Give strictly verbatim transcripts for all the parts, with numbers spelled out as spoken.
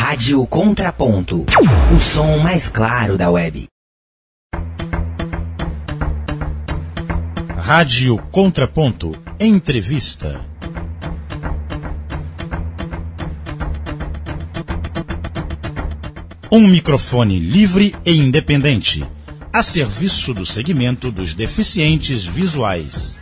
Rádio Contraponto, o som mais claro da web. Rádio Contraponto, entrevista. Um microfone livre e independente, a serviço do segmento dos deficientes visuais.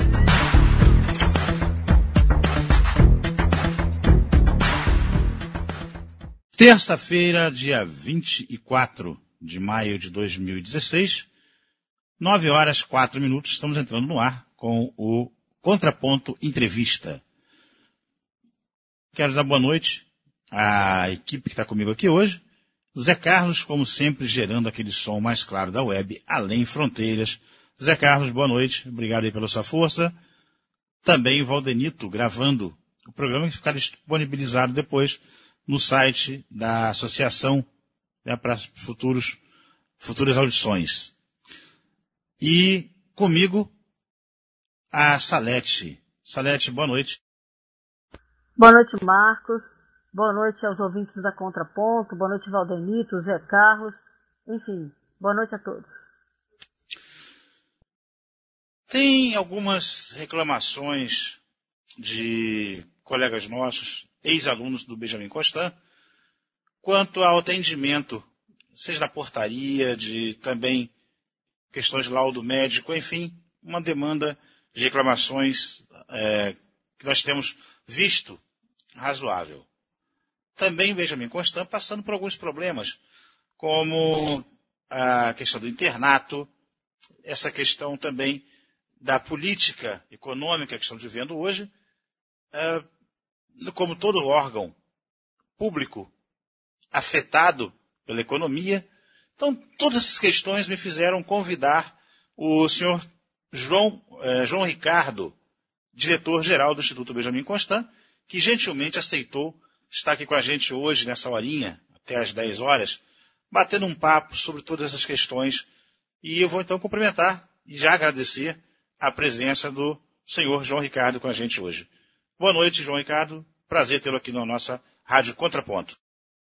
Terça-feira, dia vinte e quatro de maio de dois mil e dezesseis, nove horas, quatro minutos, estamos entrando no ar com o Contraponto Entrevista. Quero dar boa noite à equipe que está comigo aqui hoje. Zé Carlos, como sempre, gerando aquele som mais claro da web, além fronteiras. Zé Carlos, boa noite, obrigado aí pela sua força. Também Valdenito, gravando o programa que ficará disponibilizado depois no site da associação, né, para futuros, futuras audições. E comigo, a Salete. Salete, boa noite. Boa noite, Marcos. Boa noite aos ouvintes da Contraponto. Boa noite, Valdenito, Zé Carlos. Enfim, boa noite a todos. Tem algumas reclamações de colegas nossos, ex-alunos do Benjamin Constant, quanto ao atendimento, seja da portaria, de também questões de laudo médico, enfim, uma demanda de reclamações é, que nós temos visto razoável. Também Benjamin Constant passando por alguns problemas, como a questão do internato, essa questão também da política econômica que estamos vivendo hoje, é, como todo órgão público afetado pela economia. Então, todas essas questões me fizeram convidar o senhor João, eh, João Ricardo, diretor-geral do Instituto Benjamin Constant, que gentilmente aceitou estar aqui com a gente hoje, nessa horinha, até às dez horas, batendo um papo sobre todas essas questões. E eu vou então cumprimentar e já agradecer a presença do senhor João Ricardo com a gente hoje. Boa noite, João Ricardo. Prazer tê-lo aqui na nossa Rádio Contraponto.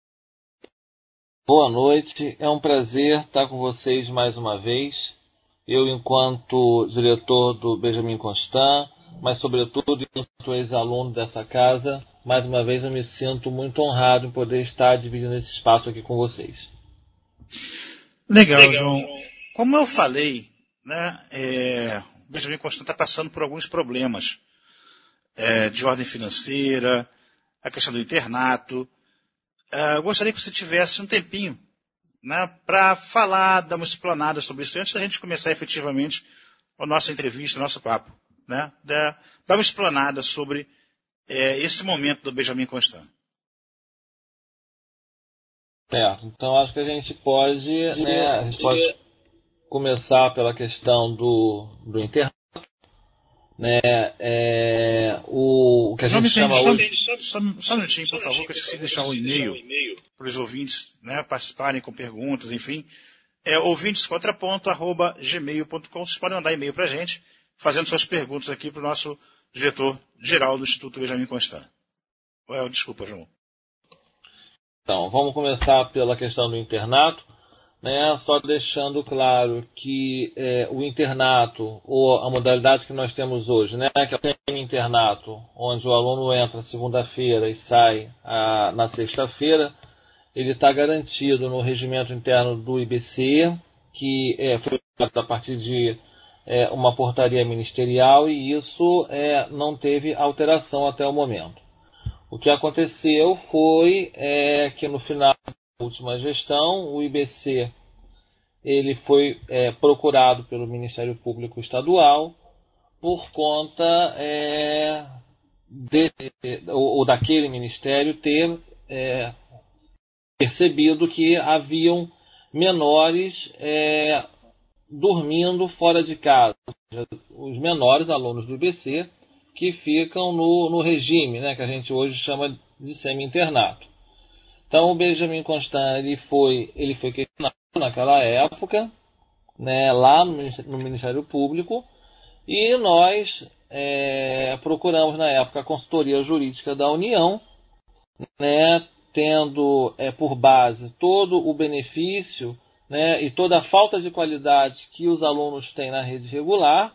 Boa noite. É um prazer estar com vocês mais uma vez. Eu, enquanto diretor do Benjamin Constant, mas, sobretudo, enquanto ex-aluno dessa casa, mais uma vez eu me sinto muito honrado em poder estar dividindo esse espaço aqui com vocês. Legal, Legal. João. Como eu falei, né, é, o Benjamin Constant está passando por alguns problemas. É, de ordem financeira, a questão do internato. É, eu gostaria que você tivesse um tempinho, né, para falar, dar uma explanada sobre isso, antes da gente começar efetivamente a nossa entrevista, o nosso papo. Né, dar, dar uma explanada sobre é, esse momento do Benjamin Constant. Certo, então acho que a gente pode, né, a gente pode começar pela questão do, do internato. Né, é, o, o que a gente chama só, hoje... Só, só, só um minutinho, por favor, que eu esqueci de deixar um e-mail para os ouvintes, né, participarem com perguntas, enfim. É ouvintescontraponto arroba gmail ponto com. Vocês podem mandar e-mail para a gente, fazendo suas perguntas aqui para o nosso diretor-geral do Instituto Benjamin Constant. Well, desculpa, João. Então, vamos começar pela questão do internato. Né, só deixando claro que é, o internato, ou a modalidade que nós temos hoje, né, que é o semi-internato, onde o aluno entra segunda-feira e sai a, na sexta-feira, ele está garantido no regimento interno do I B C, que é, foi a partir de é, uma portaria ministerial, e isso é, não teve alteração até o momento. O que aconteceu foi é, que no final última gestão, o I B C ele foi é, procurado pelo Ministério Público Estadual por conta é, de, ou, ou daquele ministério ter é, percebido que haviam menores é, dormindo fora de casa, ou seja, os menores alunos do I B C que ficam no, no regime, né, que a gente hoje chama de semi-internato. Então, o Benjamin Constant ele foi, ele foi questionado naquela época, né, lá no, no Ministério Público, e nós é, procuramos, na época, a consultoria jurídica da União, né, tendo é, por base todo o benefício, né, e toda a falta de qualidade que os alunos têm na rede regular.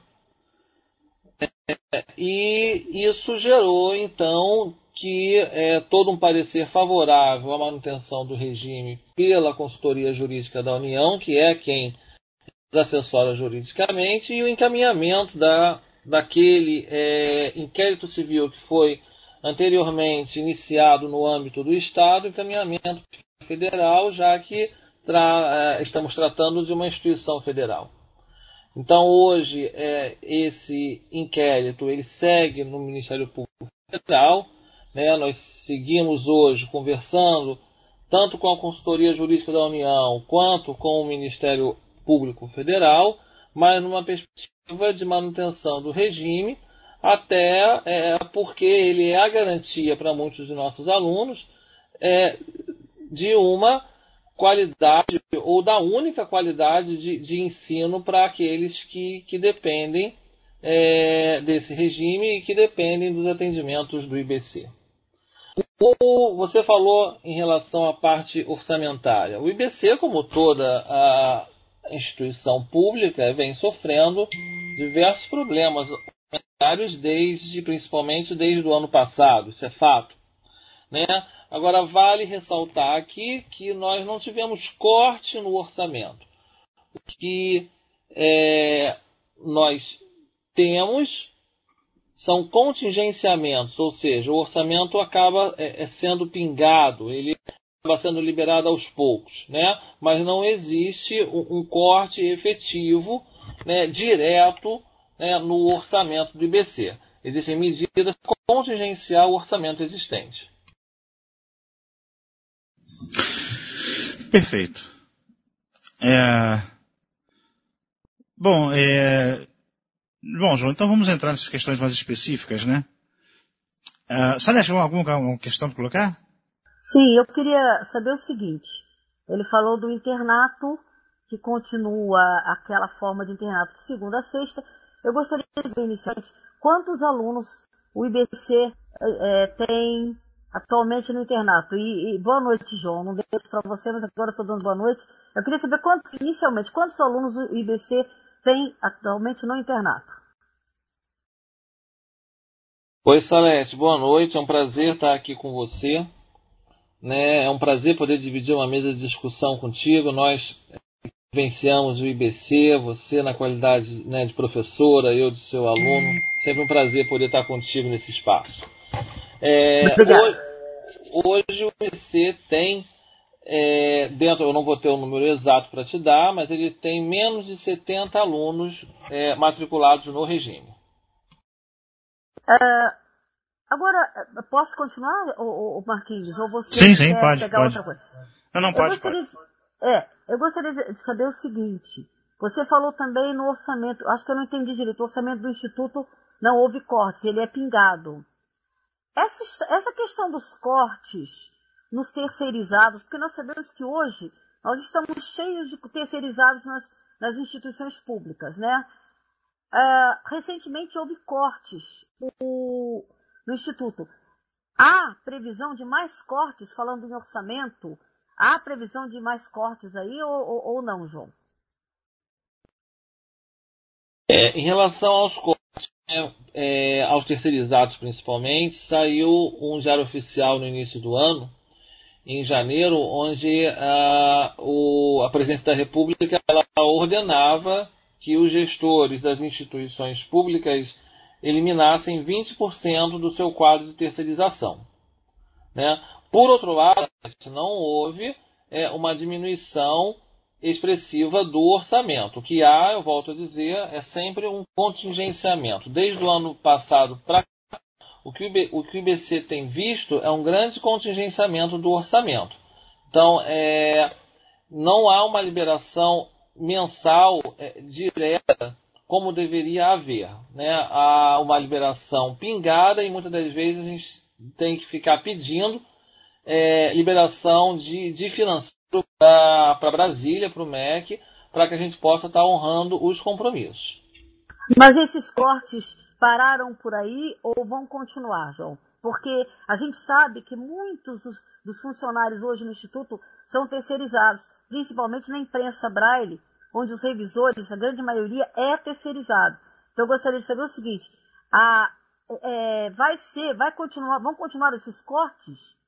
É, e isso gerou, então, que é, todo um parecer favorável à manutenção do regime pela Consultoria Jurídica da União, que é quem assessora juridicamente, e o encaminhamento da, daquele é, inquérito civil que foi anteriormente iniciado no âmbito do Estado, encaminhamento federal, já que tra estamos tratando de uma instituição federal. Então, hoje, é, esse inquérito ele segue no Ministério Público Federal. Né? Nós seguimos hoje conversando tanto com a Consultoria Jurídica da União quanto com o Ministério Público Federal, mas numa perspectiva de manutenção do regime, até é, porque ele é a garantia para muitos de nossos alunos é, de uma qualidade, ou da única qualidade de, de ensino para aqueles que, que dependem é, desse regime e que dependem dos atendimentos do I B C. O, você falou em relação à parte orçamentária. O I B C, como toda a instituição pública, vem sofrendo diversos problemas orçamentários, desde, principalmente desde o ano passado, isso é fato. Né? Agora, vale ressaltar aqui que nós não tivemos corte no orçamento. O que é, nós temos são contingenciamentos, ou seja, o orçamento acaba é, sendo pingado, ele acaba sendo liberado aos poucos, né? Mas não existe um, um corte efetivo, né, direto, né, no orçamento do I B C. Existem medidas para contingenciar o orçamento existente. Perfeito. É... Bom, é... Bom, João, então vamos entrar nessas questões mais específicas, né? Uh, Salete, alguma, alguma questão para colocar? Sim, eu queria saber o seguinte. Ele falou do internato, que continua aquela forma de internato de segunda a sexta. Eu gostaria de ver inicialmente quantos alunos o I B C é, tem atualmente no internato. E, e boa noite, João. Não dei para você, mas agora estou dando boa noite. Eu queria saber quantos, inicialmente, quantos alunos o I B C tem atualmente no internato. Oi, Salete. Boa noite. É um prazer estar aqui com você. Né? É um prazer poder dividir uma mesa de discussão contigo. Nós vivenciamos o I B C, você na qualidade, né, de professora, eu de seu aluno. Sempre um prazer poder estar contigo nesse espaço. É, hoje, hoje o I B C tem, é, dentro, eu não vou ter o número exato para te dar, mas ele tem menos de setenta alunos é, matriculados no regime. Uh, agora, posso continuar, o Marquinhos? Ou você sim, sim, quer pode, pegar pode. outra coisa? Não, não, eu pode, gostaria pode. De, é, eu gostaria de saber o seguinte. Você falou também no orçamento, acho que eu não entendi direito, o orçamento do Instituto não houve cortes, ele é pingado. Essa, essa questão dos cortes nos terceirizados, porque nós sabemos que hoje nós estamos cheios de terceirizados nas, nas instituições públicas, né? Uh, recentemente houve cortes no, no Instituto. Há previsão de mais cortes, falando em orçamento? Há previsão de mais cortes aí ou, ou, ou não, João? É, em relação aos cortes, é, é, aos terceirizados principalmente, saiu um diário oficial no início do ano, em janeiro, onde a, o, a Presidência da República ela ordenava que os gestores das instituições públicas eliminassem vinte por cento do seu quadro de terceirização. Né? Por outro lado, não houve é, uma diminuição expressiva do orçamento. O que há, eu volto a dizer, é sempre um contingenciamento. Desde o ano passado para cá, o que o I B C tem visto é um grande contingenciamento do orçamento. Então, é, não há uma liberação mensal é, direta como deveria haver. Né? Há uma liberação pingada e muitas das vezes a gente tem que ficar pedindo é, liberação de, de financeiro para Brasília, para o M E C, para que a gente possa estar honrando os compromissos. Mas esses cortes pararam por aí ou vão continuar, João? Porque a gente sabe que muitos dos, dos funcionários hoje no Instituto são terceirizados, principalmente na imprensa Braille, onde os revisores, a grande maioria, é terceirizado. Então eu gostaria de saber o seguinte, a, é, vai ser, vai continuar, vão continuar esses cortes?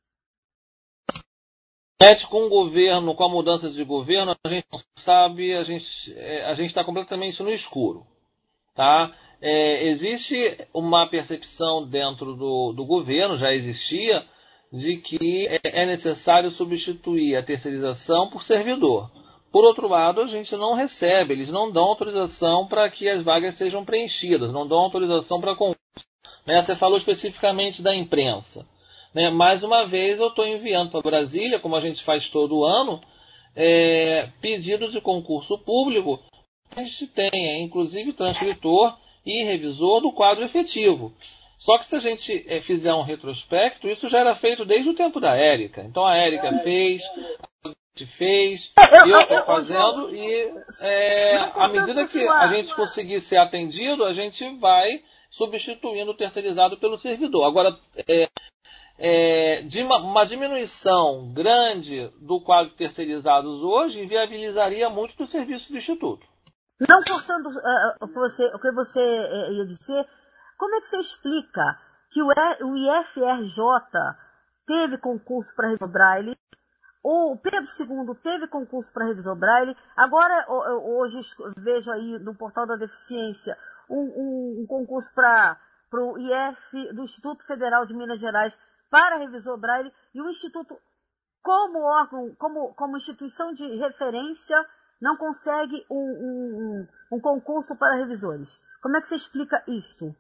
Com o governo, com a mudança de governo, a gente não sabe, a gente a gente está completamente no escuro, tá? É, existe uma percepção dentro do, do governo, já existia, de que é necessário substituir a terceirização por servidor. Por outro lado, a gente não recebe, eles não dão autorização para que as vagas sejam preenchidas, não dão autorização para concurso. Né? Você falou especificamente da imprensa. Né? Mais uma vez, eu estou enviando para Brasília, como a gente faz todo ano, é, pedidos de concurso público. A gente tem, inclusive, transcritor e revisor do quadro efetivo. Só que se a gente é, fizer um retrospecto, isso já era feito desde o tempo da Érica. Então a Érica fez, a gente fez, eu estou fazendo, e é, à medida que a gente conseguir ser atendido, a gente vai substituindo o terceirizado pelo servidor. Agora, é, é, de uma, uma diminuição grande do quadro de terceirizados hoje inviabilizaria muito do serviço do Instituto. Não cortando uh, o, que você, o que você uh, ia dizer, como é que você explica que o, o I F R J teve concurso para revisor Braille, o Pedro segundo teve concurso para revisor Braille, agora hoje vejo aí no portal da deficiência um, um, um concurso para o I F do Instituto Federal de Minas Gerais para revisor Braille, e o Instituto, como órgão, como, como instituição de referência, não consegue um, um, um, um concurso para revisores. Como é que você explica isto?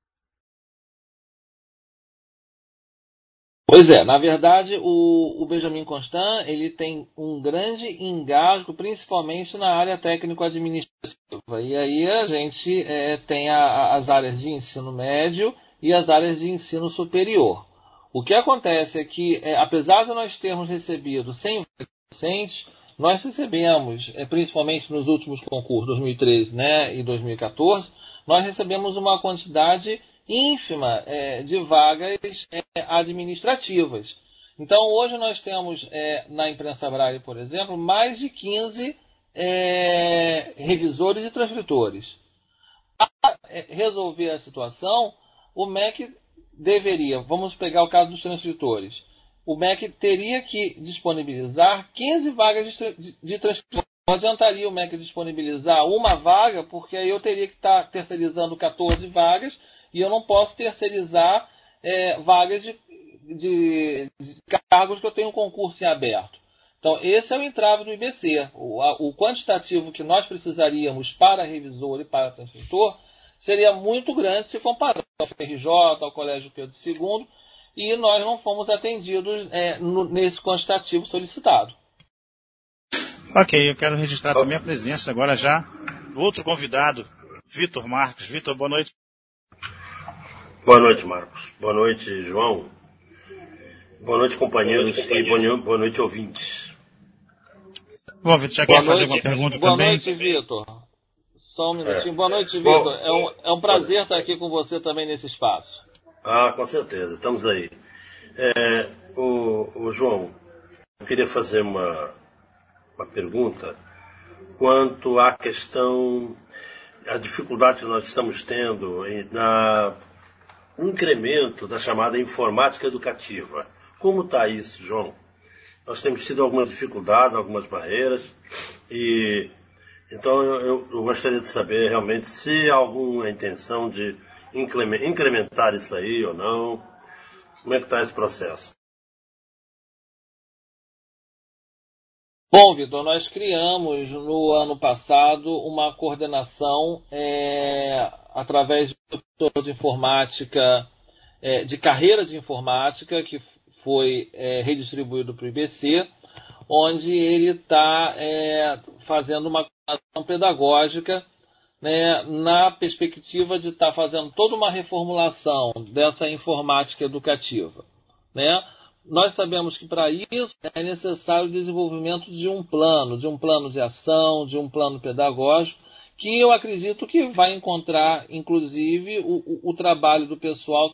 Pois é, na verdade o, o Benjamin Constant ele tem um grande engasgo, principalmente na área técnico-administrativa. E aí a gente é, tem a, as áreas de ensino médio e as áreas de ensino superior. O que acontece é que, é, apesar de nós termos recebido cem docentes, nós recebemos, é, principalmente nos últimos concursos, dois mil e treze, né, e dois mil e quatorze, nós recebemos uma quantidade ínfima é, de vagas é, administrativas. Então, hoje nós temos, é, na imprensa Braille, por exemplo, mais de quinze é, revisores e transcritores. Para resolver a situação, o M E C deveria, vamos pegar o caso dos transcritores, o M E C teria que disponibilizar quinze vagas de, de transcrição. Não adiantaria o M E C disponibilizar uma vaga, porque aí eu teria que estar terceirizando quatorze vagas, e eu não posso terceirizar é, vagas de, de, de cargos que eu tenho um concurso em aberto. Então, esse é o entrave do I B C. O, a, o quantitativo que nós precisaríamos para revisor e para transcritor seria muito grande se comparado ao F R J, ao Colégio Pedro segundo, e nós não fomos atendidos é, no, nesse quantitativo solicitado. Ok, eu quero registrar também a presença agora já do outro convidado, Vitor Marcos. Vitor, boa noite. Boa noite, Marcos. Boa noite, João. Boa noite, companheiros, e boa noite, ouvintes. Bom, Vitor, já quer fazer alguma pergunta boa também? Boa noite, Vitor. Só um minutinho. É. Boa noite, Vitor. Bom, é, um, é um prazer estar aqui com você também nesse espaço. Ah, com certeza. Estamos aí. É, o, o João, eu queria fazer uma, uma pergunta quanto à questão, a dificuldade que nós estamos tendo em, na o incremento da chamada informática educativa. Como está isso, João? Nós temos tido algumas dificuldades, algumas barreiras, e então eu, eu gostaria de saber realmente se há alguma intenção de incrementar isso aí ou não. Como é que está esse processo? Bom, Vitor, nós criamos no ano passado uma coordenação é, através de professor de informática, é, de carreira de informática, que foi é, redistribuído para o I B C, onde ele está é, fazendo uma ação pedagógica, né, na perspectiva de estar tá fazendo toda uma reformulação dessa informática educativa, né? Nós sabemos que para isso é necessário o desenvolvimento de um plano, de um plano de ação, de um plano pedagógico, que eu acredito que vai encontrar, inclusive, o, o, o trabalho do pessoal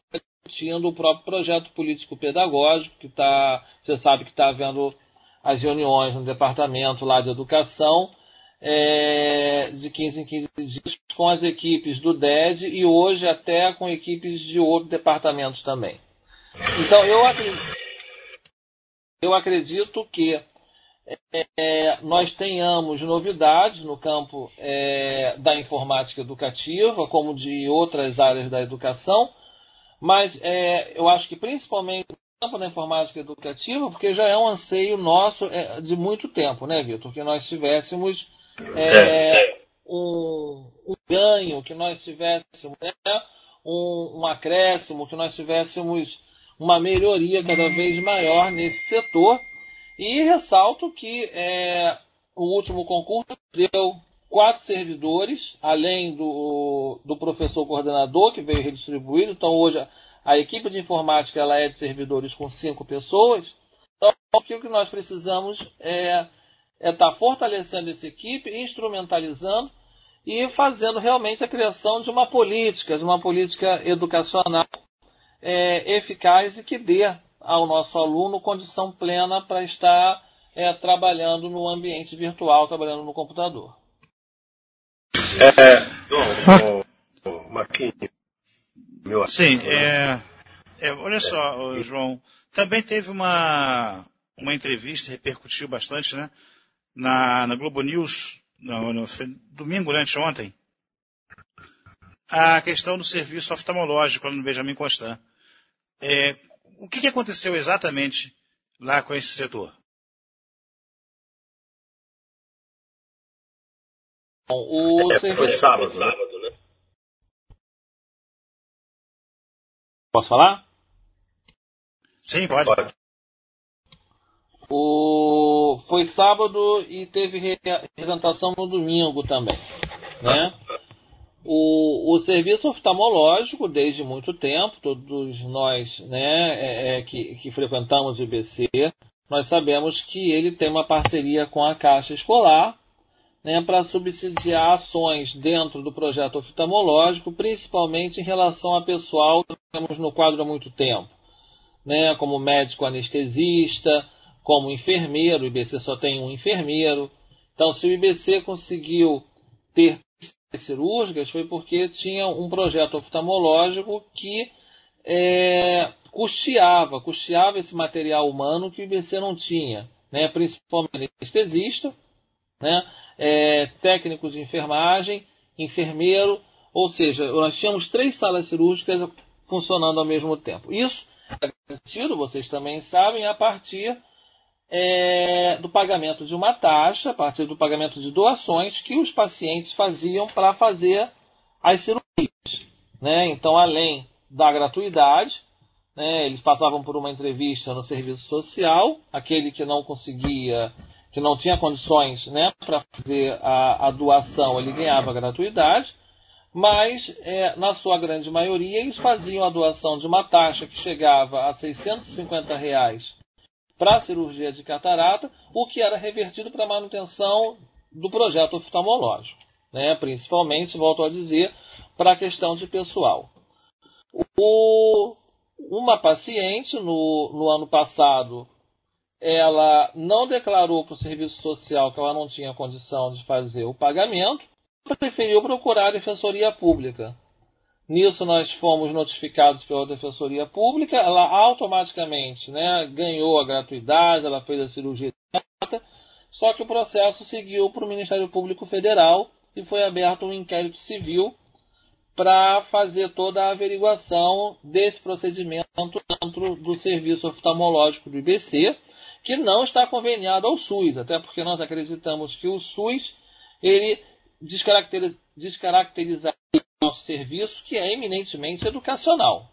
discutindo o próprio projeto político-pedagógico, que está, você sabe que está havendo as reuniões no departamento lá de educação, é, de quinze em quinze dias, com as equipes do D E D e hoje até com equipes de outros departamentos também. Então, eu acredito, eu acredito que é, nós tenhamos novidades no campo é, da informática educativa, como de outras áreas da educação, mas é, eu acho que principalmente no campo da informática educativa, porque já é um anseio nosso é, de muito tempo, né, Vitor? Que nós tivéssemos é, um, um ganho, que nós tivéssemos né, um, um acréscimo, que nós tivéssemos uma melhoria cada vez maior nesse setor. E ressalto que é, o último concurso deu quatro servidores, além do, do professor coordenador, que veio redistribuído. Então, hoje, a, a equipe de informática ela é de servidores com cinco pessoas. Então, o que nós precisamos é é estar fortalecendo essa equipe, instrumentalizando e fazendo realmente a criação de uma política, de uma política educacional é, eficaz e que dê ao nosso aluno condição plena para estar é, trabalhando no ambiente virtual, trabalhando no computador. É, bom, o Marquinhos, meu Sim, é, é, olha só, é. João, também teve uma, uma entrevista, repercutiu bastante, né, na, na Globo News, no, no, domingo, né, anteontem, a questão do serviço oftalmológico lá no Benjamin Constant. É, o que, que aconteceu exatamente lá com esse setor? O é, serviço... Foi sábado, né? Posso falar? Sim, pode. pode. O... Foi sábado e teve representação no domingo também, né? O, o serviço oftalmológico, desde muito tempo, todos nós né, é, é, que, que frequentamos o I B C, nós sabemos que ele tem uma parceria com a Caixa Escolar né, para subsidiar ações dentro do projeto oftalmológico, principalmente em relação a pessoal que temos no quadro há muito tempo, né, como médico anestesista, como enfermeiro. O I B C só tem um enfermeiro. Então, se o I B C conseguiu ter cirúrgicas foi porque tinha um projeto oftalmológico que é, custeava, custeava esse material humano que o I B C não tinha, né? Principalmente anestesista, né? É, técnico de enfermagem, enfermeiro, ou seja, nós tínhamos três salas cirúrgicas funcionando ao mesmo tempo. Isso é garantido, vocês também sabem, a partir É, do pagamento de uma taxa, a partir do pagamento de doações que os pacientes faziam para fazer as cirurgias. Né? Então, além da gratuidade, né, eles passavam por uma entrevista no serviço social, aquele que não conseguia, que não tinha condições né, para fazer a, a doação, ele ganhava gratuidade, mas, é, na sua grande maioria, eles faziam a doação de uma taxa que chegava a seiscentos e cinquenta reais para a cirurgia de catarata, o que era revertido para a manutenção do projeto oftalmológico, né? Principalmente, volto a dizer, para a questão de pessoal. O, uma paciente, no, no ano passado, ela não declarou para o serviço social que ela não tinha condição de fazer o pagamento, preferiu procurar a Defensoria Pública. Nisso nós fomos notificados pela Defensoria Pública, ela automaticamente né, ganhou a gratuidade, ela fez a cirurgia, só que o processo seguiu para o Ministério Público Federal e foi aberto um inquérito civil para fazer toda a averiguação desse procedimento dentro do serviço oftalmológico do I B C, que não está conveniado ao SUS, até porque nós acreditamos que o SUS ele descaracteriza, descaracteriza nosso serviço, que é eminentemente educacional.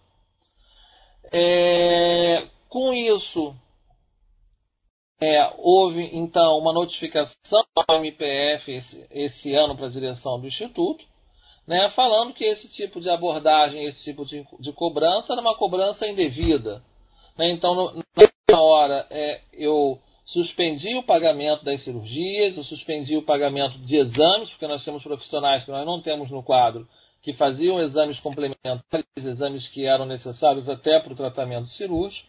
É, com isso, é, houve então uma notificação da M P F esse, esse ano para a direção do Instituto, né, falando que esse tipo de abordagem, esse tipo de, de cobrança era uma cobrança indevida. Né, então, no, na hora, é, eu suspendi o pagamento das cirurgias, eu suspendi o pagamento de exames, porque nós temos profissionais que nós não temos no quadro, que faziam exames complementares, exames que eram necessários até para o tratamento cirúrgico.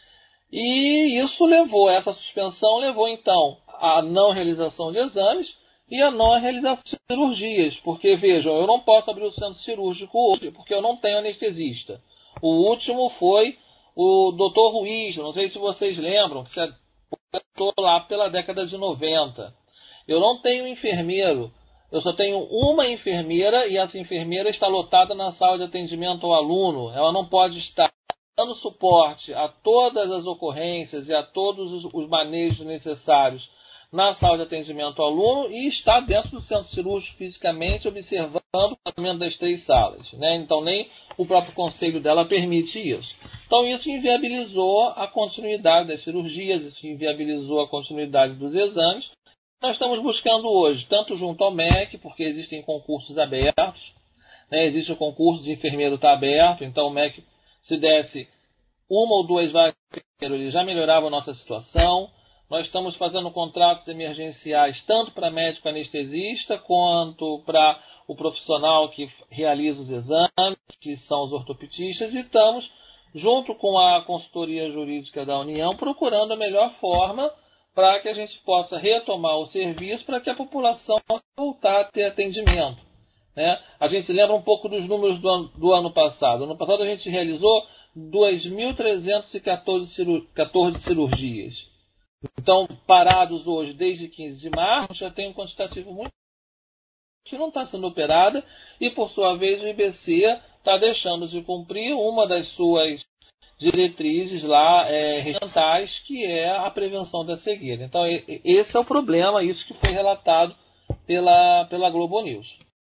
E isso levou, essa suspensão levou então à não realização de exames e à não realização de cirurgias. Porque, vejam, eu não posso abrir o centro cirúrgico hoje, porque eu não tenho anestesista. O último foi o doutor Ruiz, não sei se vocês lembram, que se aposentou lá pela década de noventa. Eu não tenho enfermeiro, eu só tenho uma enfermeira e essa enfermeira está lotada na sala de atendimento ao aluno. Ela não pode estar dando suporte a todas as ocorrências e a todos os, os manejos necessários na sala de atendimento ao aluno e está dentro do centro cirúrgico fisicamente observando o tratamento das três salas, né? Então nem o próprio conselho dela permite isso. Então isso inviabilizou a continuidade das cirurgias, isso inviabilizou a continuidade dos exames. Nós estamos buscando hoje, tanto junto ao M E C, porque existem concursos abertos, né? Existe o concurso de enfermeiro está aberto, então o M E C, se desse uma ou duas vagas de enfermeiro, ele já melhorava a nossa situação. Nós estamos fazendo contratos emergenciais tanto para médico anestesista quanto para o profissional que realiza os exames, que são os ortopedistas, e estamos, junto com a consultoria jurídica da União, procurando a melhor forma para que a gente possa retomar o serviço para que a população possa voltar a ter atendimento, né? A gente se lembra um pouco dos números do ano, do ano passado. No ano passado a gente realizou dois mil trezentas e quatorze cirurgias. Então, parados hoje desde quinze de março, já tem um quantitativo muito que não está sendo operada e, por sua vez, o I B C está deixando de cumprir uma das suas diretrizes lá é, regimentais, que é a prevenção da cegueira. Então, esse é o problema, isso que foi relatado pela, pela Globo News.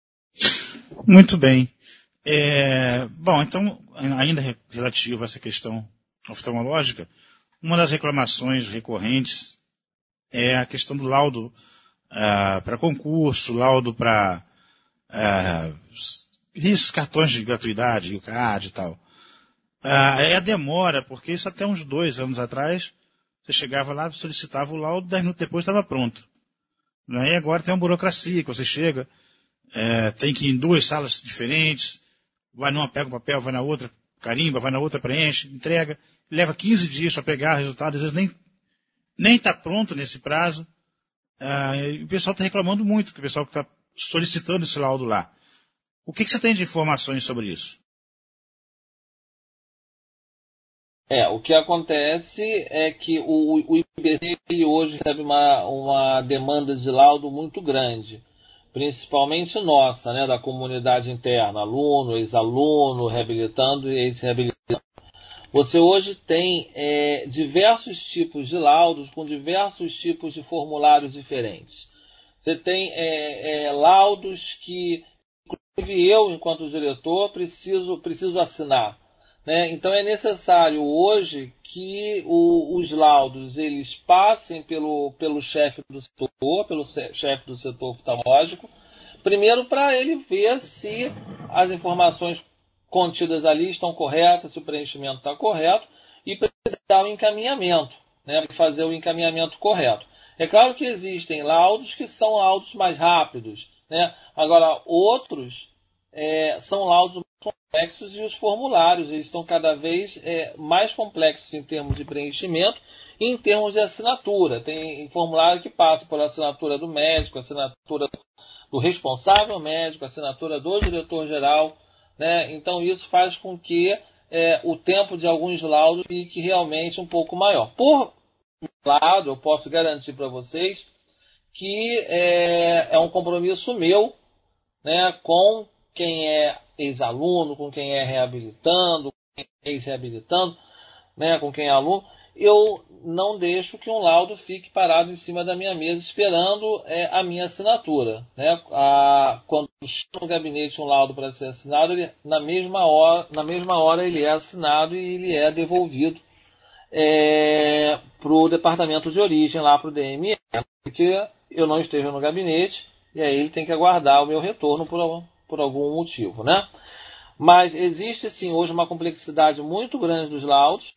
Muito bem. É, bom, então, ainda relativo a essa questão oftalmológica, uma das reclamações recorrentes é a questão do laudo uh, para concurso, laudo para uh, esses cartões de gratuidade, o C A D e tal. Uh, é a demora, porque isso até uns dois anos atrás, você chegava lá, solicitava o laudo, dez minutos depois estava pronto. E agora tem uma burocracia, que você chega, é, tem que ir em duas salas diferentes, vai numa, pega o papel, vai na outra, carimba, vai na outra, preenche, entrega, leva quinze dias para pegar o resultado, às vezes nem nem está pronto nesse prazo. Ah, e o pessoal está reclamando muito, que o pessoal que está solicitando esse laudo lá. O que, que você tem de informações sobre isso? É, o que acontece é que o, o I B C hoje recebe uma, uma demanda de laudo muito grande, principalmente nossa, né, da comunidade interna, aluno, ex-aluno, reabilitando e ex-reabilitando. Você hoje tem é, diversos tipos de laudos com diversos tipos de formulários diferentes. Você tem é, é, laudos que, inclusive eu, enquanto diretor, preciso, preciso assinar, né? Então é necessário hoje que o, os laudos eles passem pelo, pelo chefe do setor, pelo chefe do setor oftalmológico, primeiro para ele ver se as informações contidas ali estão corretas, se o preenchimento está correto, e para dar o encaminhamento, né, para fazer o encaminhamento correto. É claro que existem laudos que são laudos mais rápidos, né? Agora, outros é, são laudos mais complexos e os formulários eles estão cada vez é, mais complexos em termos de preenchimento e em termos de assinatura. Tem formulário que passa por assinatura do médico, assinatura do responsável médico, assinatura do diretor-geral, né? Então isso faz com que é, o tempo de alguns laudos fique realmente um pouco maior. Por um lado, eu posso garantir para vocês que é, é um compromisso meu, né, com quem é ex-aluno, com quem é reabilitando, com quem é ex-reabilitando, né, com quem é aluno. Eu não deixo que um laudo fique parado em cima da minha mesa esperando é, a minha assinatura, né? A, quando chega no gabinete um laudo para ser assinado, ele, na, mesma hora, na mesma hora ele é assinado e ele é devolvido é, para o departamento de origem, lá para o D M E, porque eu não esteja no gabinete e aí ele tem que aguardar o meu retorno por, por algum motivo, né? Mas existe sim hoje uma complexidade muito grande dos laudos,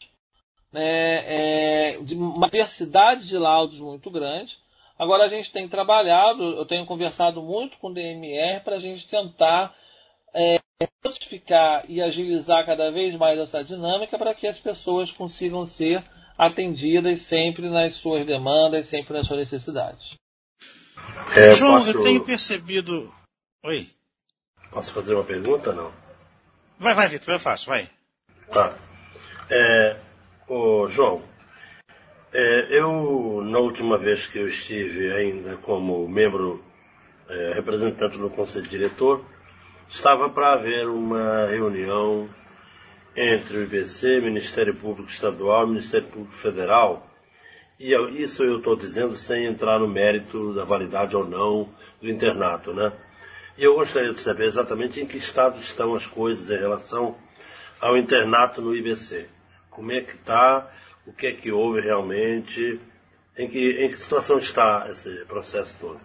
É, é, de uma diversidade de laudos muito grande. Agora a gente tem trabalhado, eu tenho conversado muito com o D M R para a gente tentar é, modificar e agilizar cada vez mais essa dinâmica para que as pessoas consigam ser atendidas sempre nas suas demandas, sempre nas suas necessidades. É, João, posso... eu tenho percebido... Oi? Posso fazer uma pergunta, não? Vai, vai, Vitor, eu faço, vai. Tá. É, ô, João, é, eu, na última vez que eu estive ainda como membro, é, representante do Conselho Diretor, estava para haver uma reunião entre o I B C, Ministério Público Estadual e Ministério Público Federal. E eu, isso eu estou dizendo sem entrar no mérito da validade ou não do internato, né? E eu gostaria de saber exatamente em que estado estão as coisas em relação ao internato no I B C. Como é que está, o que é que houve realmente, em que, em que situação está esse processo todo?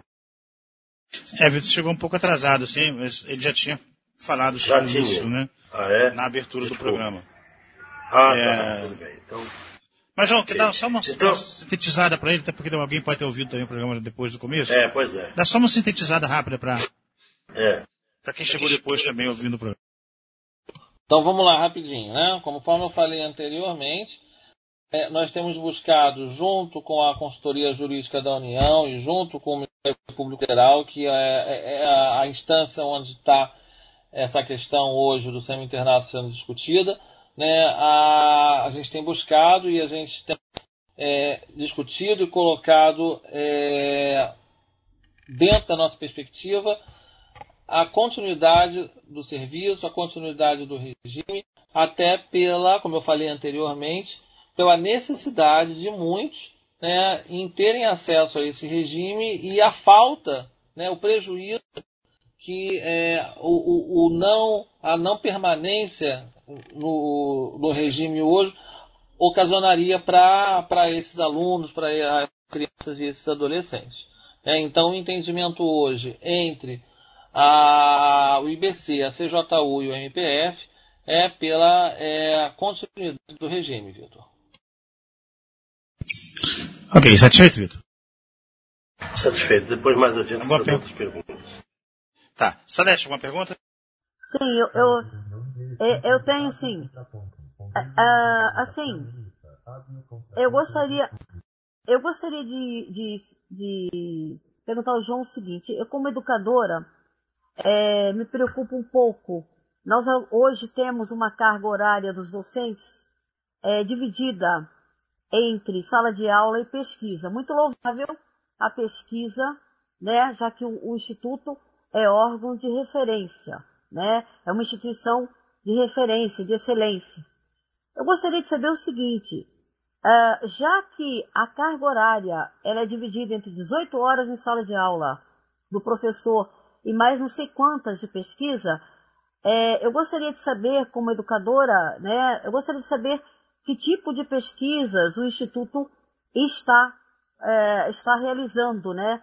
É, Vitor chegou um pouco atrasado, sim, mas ele já tinha falado Já sobre tinha. isso, né? Ah, é? Na abertura Desculpa. do programa. Ah, É... tá, tudo bem. Então, Mas, João, que dá só uma, Então- uma sintetizada para ele, até porque alguém pode ter ouvido também o programa depois do começo. é, pois é. Dá só uma sintetizada rápida para É, quem chegou depois também ouvindo o programa. Então vamos lá rapidinho, né? Conforme eu falei anteriormente, é, nós temos buscado, junto com a Consultoria Jurídica da União e junto com o Ministério Público Federal, que é, é, é a, a instância onde está essa questão hoje do semi-internato sendo discutida, né? A, a gente tem buscado e a gente tem é, discutido e colocado é, dentro da nossa perspectiva a continuidade do serviço, a continuidade do regime, até pela, como eu falei anteriormente, pela necessidade de muitos, né, em terem acesso a esse regime e a falta, né, o prejuízo que é, o, o, o não, a não permanência no, no regime hoje ocasionaria para esses alunos, para as crianças e esses adolescentes. É, então, o entendimento hoje entre a, o I B C, a C J U e o M P F é pela é, continuidade do regime, Vitor. Ok, satisfeito, Vitor? satisfeito. Depois, mais adiante, Alguma fazer per- outras perguntas. Tá. Salete, alguma pergunta? Sim, eu, eu, eu- eu tenho sim. Ah, assim, eu gostaria, eu gostaria de, de, de perguntar ao João o seguinte. Eu, como educadora, é, me preocupa um pouco. Nós hoje temos uma carga horária dos docentes é, dividida entre sala de aula e pesquisa. Muito louvável a pesquisa, né, já que o, o Instituto é órgão de referência, né, é uma instituição de referência, de excelência. Eu gostaria de saber o seguinte, uh, já que a carga horária ela é dividida entre dezoito horas em sala de aula do professor e mais não sei quantas de pesquisa, é, eu gostaria de saber, como educadora, né, eu gostaria de saber que tipo de pesquisas o Instituto está, é, está realizando, né?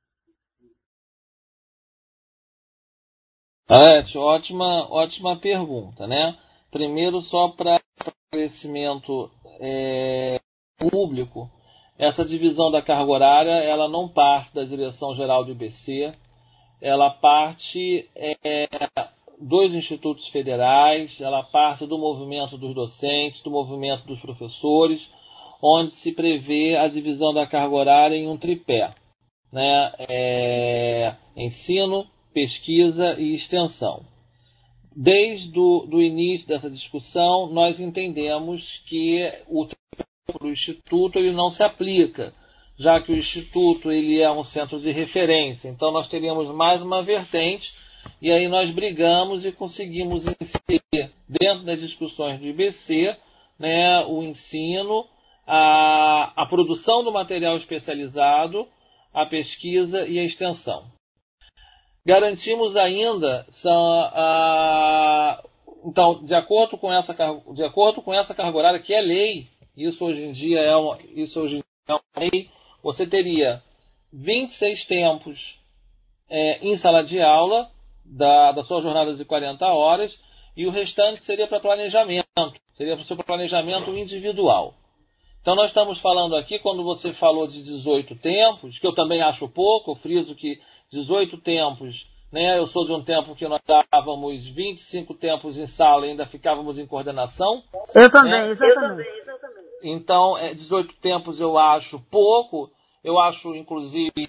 Alete, ótima, ótima pergunta, né? Primeiro, só para esclarecimento é, público, essa divisão da carga horária, ela não parte da Direção-Geral do I B C, ela parte é, dos institutos federais, ela parte do movimento dos docentes, do movimento dos professores, onde se prevê a divisão da carga horária em um tripé, né? É, ensino, pesquisa e extensão. Desde o do início dessa discussão, nós entendemos que o tripé do Instituto ele não se aplica, já que o Instituto ele é um centro de referência. Então nós teríamos mais uma vertente, e aí nós brigamos e conseguimos inserir dentro das discussões do I B C, né, o ensino, a, a produção do material especializado, a pesquisa e a extensão. Garantimos ainda, são, a, então, de acordo com essa, de acordo com essa carga horária, que é lei, isso hoje em dia é uma, isso hoje em dia é uma lei, você teria vinte e seis tempos é, em sala de aula, da, da sua jornada de quarenta horas, e o restante seria para planejamento, seria para o seu planejamento individual. Então nós estamos falando aqui, quando você falou de dezoito tempos, que eu também acho pouco, eu friso que dezoito tempos Né? Eu sou de um tempo que nós dávamos vinte e cinco tempos em sala e ainda ficávamos em coordenação. Eu também, né? exatamente. Eu também, exatamente. Então, é, dezoito tempos eu acho pouco. Eu acho, inclusive,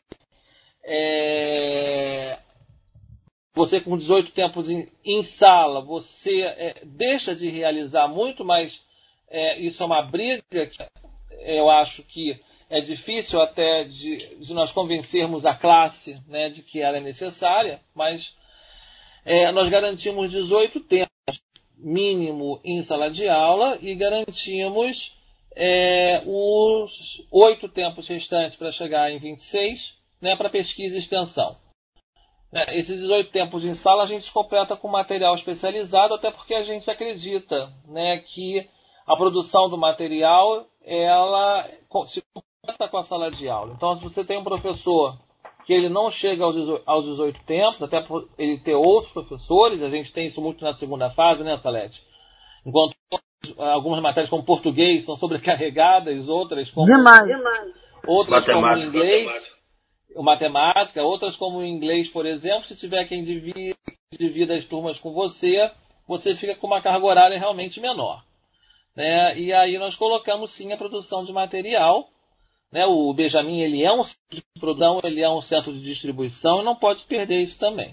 é, você com dezoito tempos em, em sala, você é, deixa de realizar muito, mas é, isso é uma briga que eu acho que é difícil até de, de nós convencermos a classe, né, de que ela é necessária, mas é, nós garantimos dezoito tempos mínimo em sala de aula e garantimos é, os oito tempos restantes para chegar em vinte e seis, né, para pesquisa e extensão. Né, esses dezoito tempos em sala a gente completa com material especializado, até porque a gente acredita, né, que a produção do material ela se completa com a sala de aula. Então, se você tem um professor que ele não chega aos dezoito tempos, até por ele ter outros professores, a gente tem isso muito na segunda fase, né, Salete? Enquanto algumas matérias como português são sobrecarregadas, outras como, Demais. outras matemática, como inglês, matemática. matemática, outras como inglês, por exemplo, se tiver quem divida, divida as turmas com você, você fica com uma carga horária realmente menor. Né? E aí nós colocamos sim a produção de material. Né? O Benjamin ele é um centro de produção, ele é um centro de distribuição e não pode perder isso também.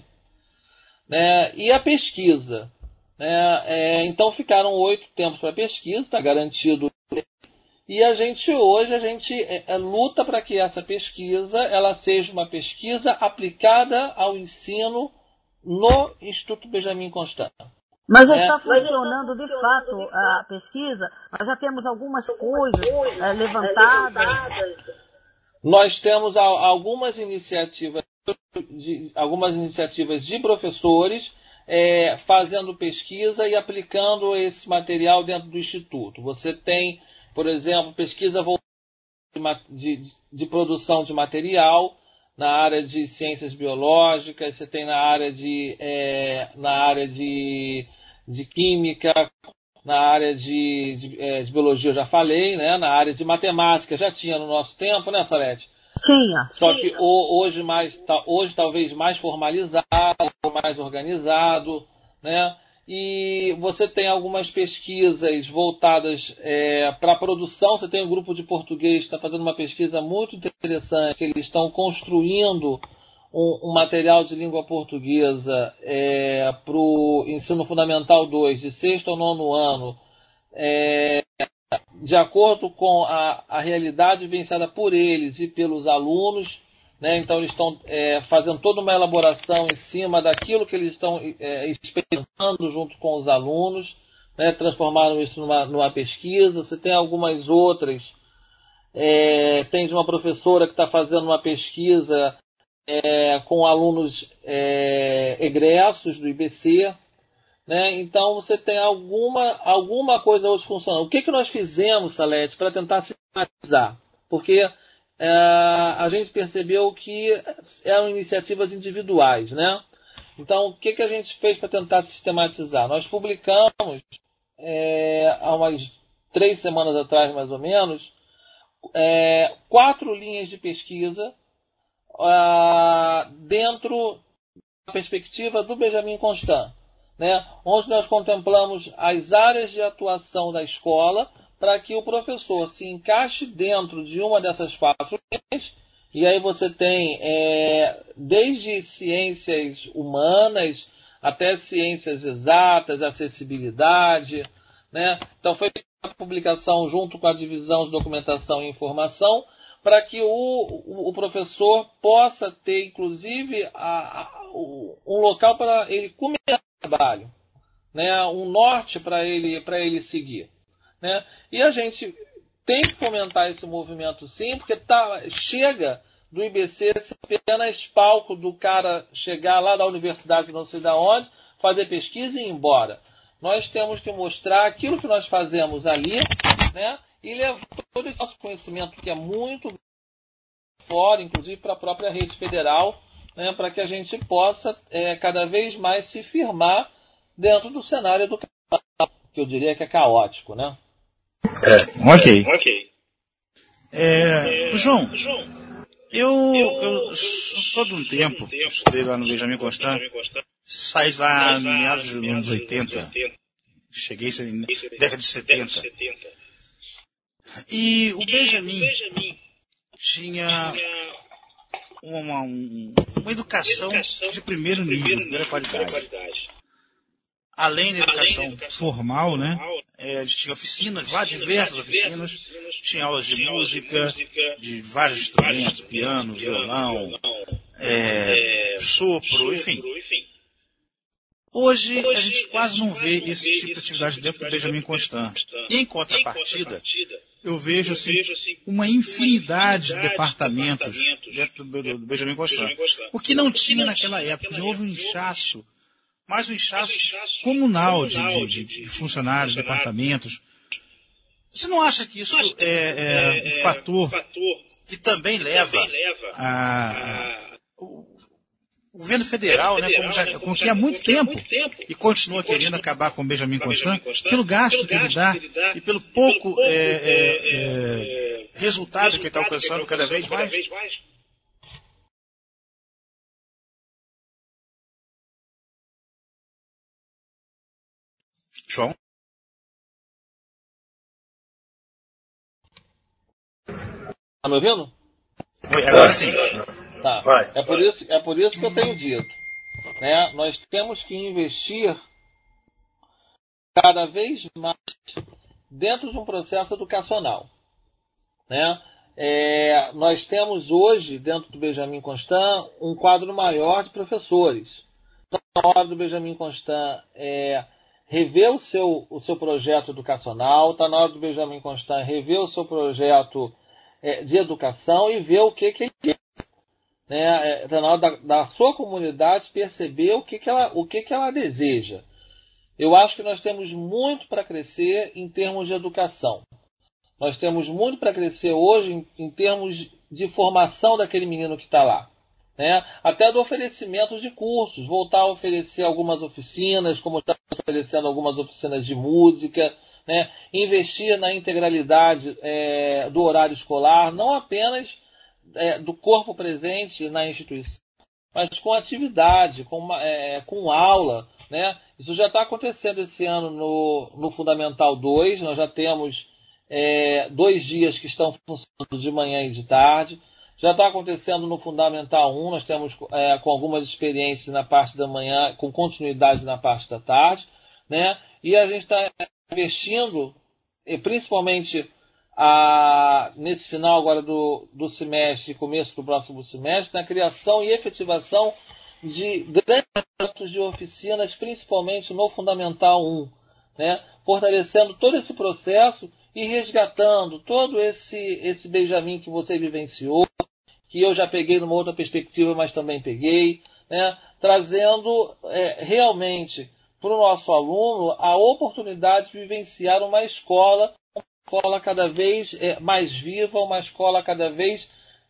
Né? E a pesquisa. Né? É, então ficaram oito tempos para pesquisa, está garantido. E a gente hoje a gente é, é, luta para que essa pesquisa ela seja uma pesquisa aplicada ao ensino no Instituto Benjamin Constant. Mas já É. está funcionando de fato a pesquisa? Nós já temos algumas coisas é, levantadas? Nós temos a, algumas iniciativas de, algumas iniciativas de professores é, fazendo pesquisa e aplicando esse material dentro do Instituto. Você tem, por exemplo, pesquisa voltada de, de, de produção de material na área de ciências biológicas, você tem na área de, é, na área de, de química, na área de, de, é, de biologia eu já falei, né? Na área de matemática já tinha no nosso tempo, né, Salete? Tinha. Só que hoje, mais, hoje talvez mais formalizado, mais organizado, né? E você tem algumas pesquisas voltadas é, para a produção. Você tem um grupo de português que está fazendo uma pesquisa muito interessante. Eles estão construindo um, um material de língua portuguesa é, para o ensino fundamental dois, de sexto ao nono ano, é, de acordo com a, a realidade vivenciada por eles e pelos alunos. Né? Então eles estão é, fazendo toda uma elaboração em cima daquilo que eles estão é, experimentando junto com os alunos, né? Transformaram isso numa, numa pesquisa. Você tem algumas outras, é, tem de uma professora que está fazendo uma pesquisa é, com alunos é, egressos do I B C. Né? Então você tem alguma, alguma coisa hoje funcionando. O que, que nós fizemos, Salete, para tentar sistematizar? Porque É, a gente percebeu que eram iniciativas individuais, né? Então, o que, que a gente fez para tentar sistematizar? Nós publicamos, é, há umas três semanas atrás, mais ou menos, é, quatro linhas de pesquisa ah, dentro da perspectiva do Benjamin Constant, né? Onde nós contemplamos as áreas de atuação da escola para que o professor se encaixe dentro de uma dessas quatro linhas. E aí você tem é, desde ciências humanas até ciências exatas, acessibilidade. Né? Então foi uma publicação junto com a divisão de documentação e informação para que o, o, o professor possa ter, inclusive, a, a, um local para ele começar o trabalho, né? Um norte para ele, para ele seguir. Né? E a gente tem que fomentar esse movimento sim, porque tá, chega do I B C ser apenas palco do cara chegar lá da universidade, não sei de onde, fazer pesquisa e ir embora. Nós temos que mostrar aquilo que nós fazemos ali, né? E levar todo esse nosso conhecimento, que é muito fora, inclusive para a própria rede federal, né? Para que a gente possa é, cada vez mais se firmar dentro do cenário educacional, que eu diria que é caótico, né? É. Ok. Ok. É, João, Eu, eu sou de um tempo, estudei lá no Benjamin Constant, saí de lá em meados dos anos oitenta, cheguei na década de setenta. E o Benjamin tinha uma, uma educação de primeiro nível, de primeira qualidade. Além da educação formal, né? É, a gente tinha oficinas, várias, diversas oficinas, tinha aulas de música, de vários instrumentos, piano, violão, é, sopro, enfim. Hoje a gente quase não vê esse tipo de atividade dentro do Benjamin Constant. E em contrapartida, eu vejo assim, uma infinidade de departamentos dentro do, do Benjamin Constant. O que não tinha naquela época, já houve um inchaço, mais um inchaço comunal de, de, de funcionários, departamentos. Você não acha que isso é, é um fator que também leva a... O governo federal, né, como, já, como que há muito tempo, e continua querendo acabar com o Benjamin Constant, pelo gasto que ele dá e pelo pouco é, é, é, resultado que ele está alcançando cada vez mais? João? Tá me ouvindo? Oi, agora sim. Tá. É por isso, é por isso que eu tenho dito, né? Nós temos que investir cada vez mais dentro de um processo educacional, né? É, nós temos hoje, dentro do Benjamin Constant, um quadro maior de professores. Então, na hora do Benjamin Constant é rever o seu, o seu projeto educacional, está na hora do Benjamin Constant rever o seu projeto é, de educação e ver o que, que ele quer. Né, tá na hora da, da sua comunidade perceber o que, que, ela, o que, que ela deseja. Eu acho que nós temos muito para crescer em termos de educação. Nós temos muito para crescer hoje em, em termos de formação daquele menino que está lá. Né? Até do oferecimento de cursos, voltar a oferecer algumas oficinas, como está oferecendo algumas oficinas de música, né? Investir na integralidade é, do horário escolar, não apenas É, do corpo presente na instituição, mas com atividade, com, uma, é, com aula, né? Isso já está acontecendo esse ano no, no Fundamental dois, nós já temos é, dois dias que estão funcionando de manhã e de tarde, já está acontecendo no Fundamental um, nós temos é, com algumas experiências na parte da manhã, com continuidade na parte da tarde, né? E a gente está investindo, e principalmente A, nesse final agora do, do semestre, começo do próximo semestre, na criação e efetivação de grandes projetos de oficinas, principalmente no Fundamental um, né? Fortalecendo todo esse processo e resgatando todo esse, esse Benjamin que você vivenciou, que eu já peguei numa outra perspectiva, mas também peguei, né? Trazendo é, realmente para o nosso aluno a oportunidade de vivenciar uma escola escola cada vez é, mais viva, uma escola cada vez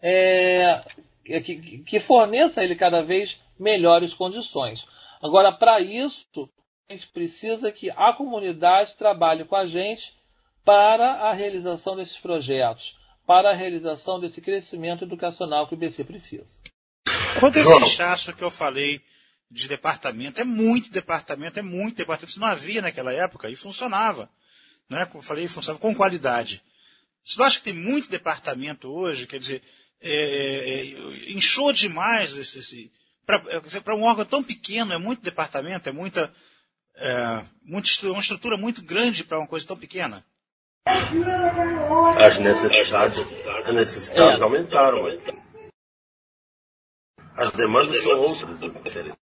é, que, que forneça a ele cada vez melhores condições. Agora, para isso, a gente precisa que a comunidade trabalhe com a gente para a realização desses projetos, para a realização desse crescimento educacional que o B C precisa. Quanto a esse inchaço que eu falei de departamento, é muito departamento, é muito departamento, isso não havia naquela época e funcionava. Né? Como eu falei, funcionava com qualidade. Você não acha que tem muito departamento hoje? Quer dizer, é, é, inchou demais esse, esse, para um órgão tão pequeno, é muito departamento, é muita, é, muito, uma estrutura muito grande para uma coisa tão pequena? As necessidades, as necessidades é. aumentaram. As demandas são outras, diferentes.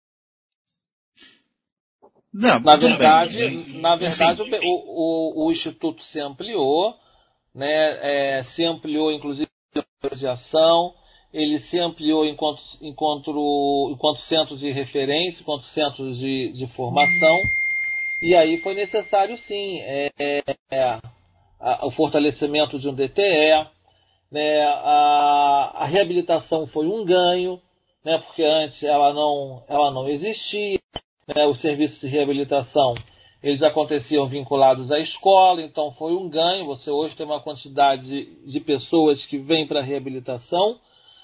Não, na verdade, bem, na verdade o, o, o Instituto se ampliou, né, é, se ampliou inclusive de ação, ele se ampliou enquanto, enquanto, enquanto centro de referência, enquanto centro de, de formação, e aí foi necessário sim é, é, a, o fortalecimento de um D T E, né, a, a reabilitação foi um ganho, né, porque antes ela não, ela não existia. Os serviços de reabilitação, eles aconteciam vinculados à escola, então foi um ganho. Você hoje tem uma quantidade de, de pessoas que vêm para a reabilitação,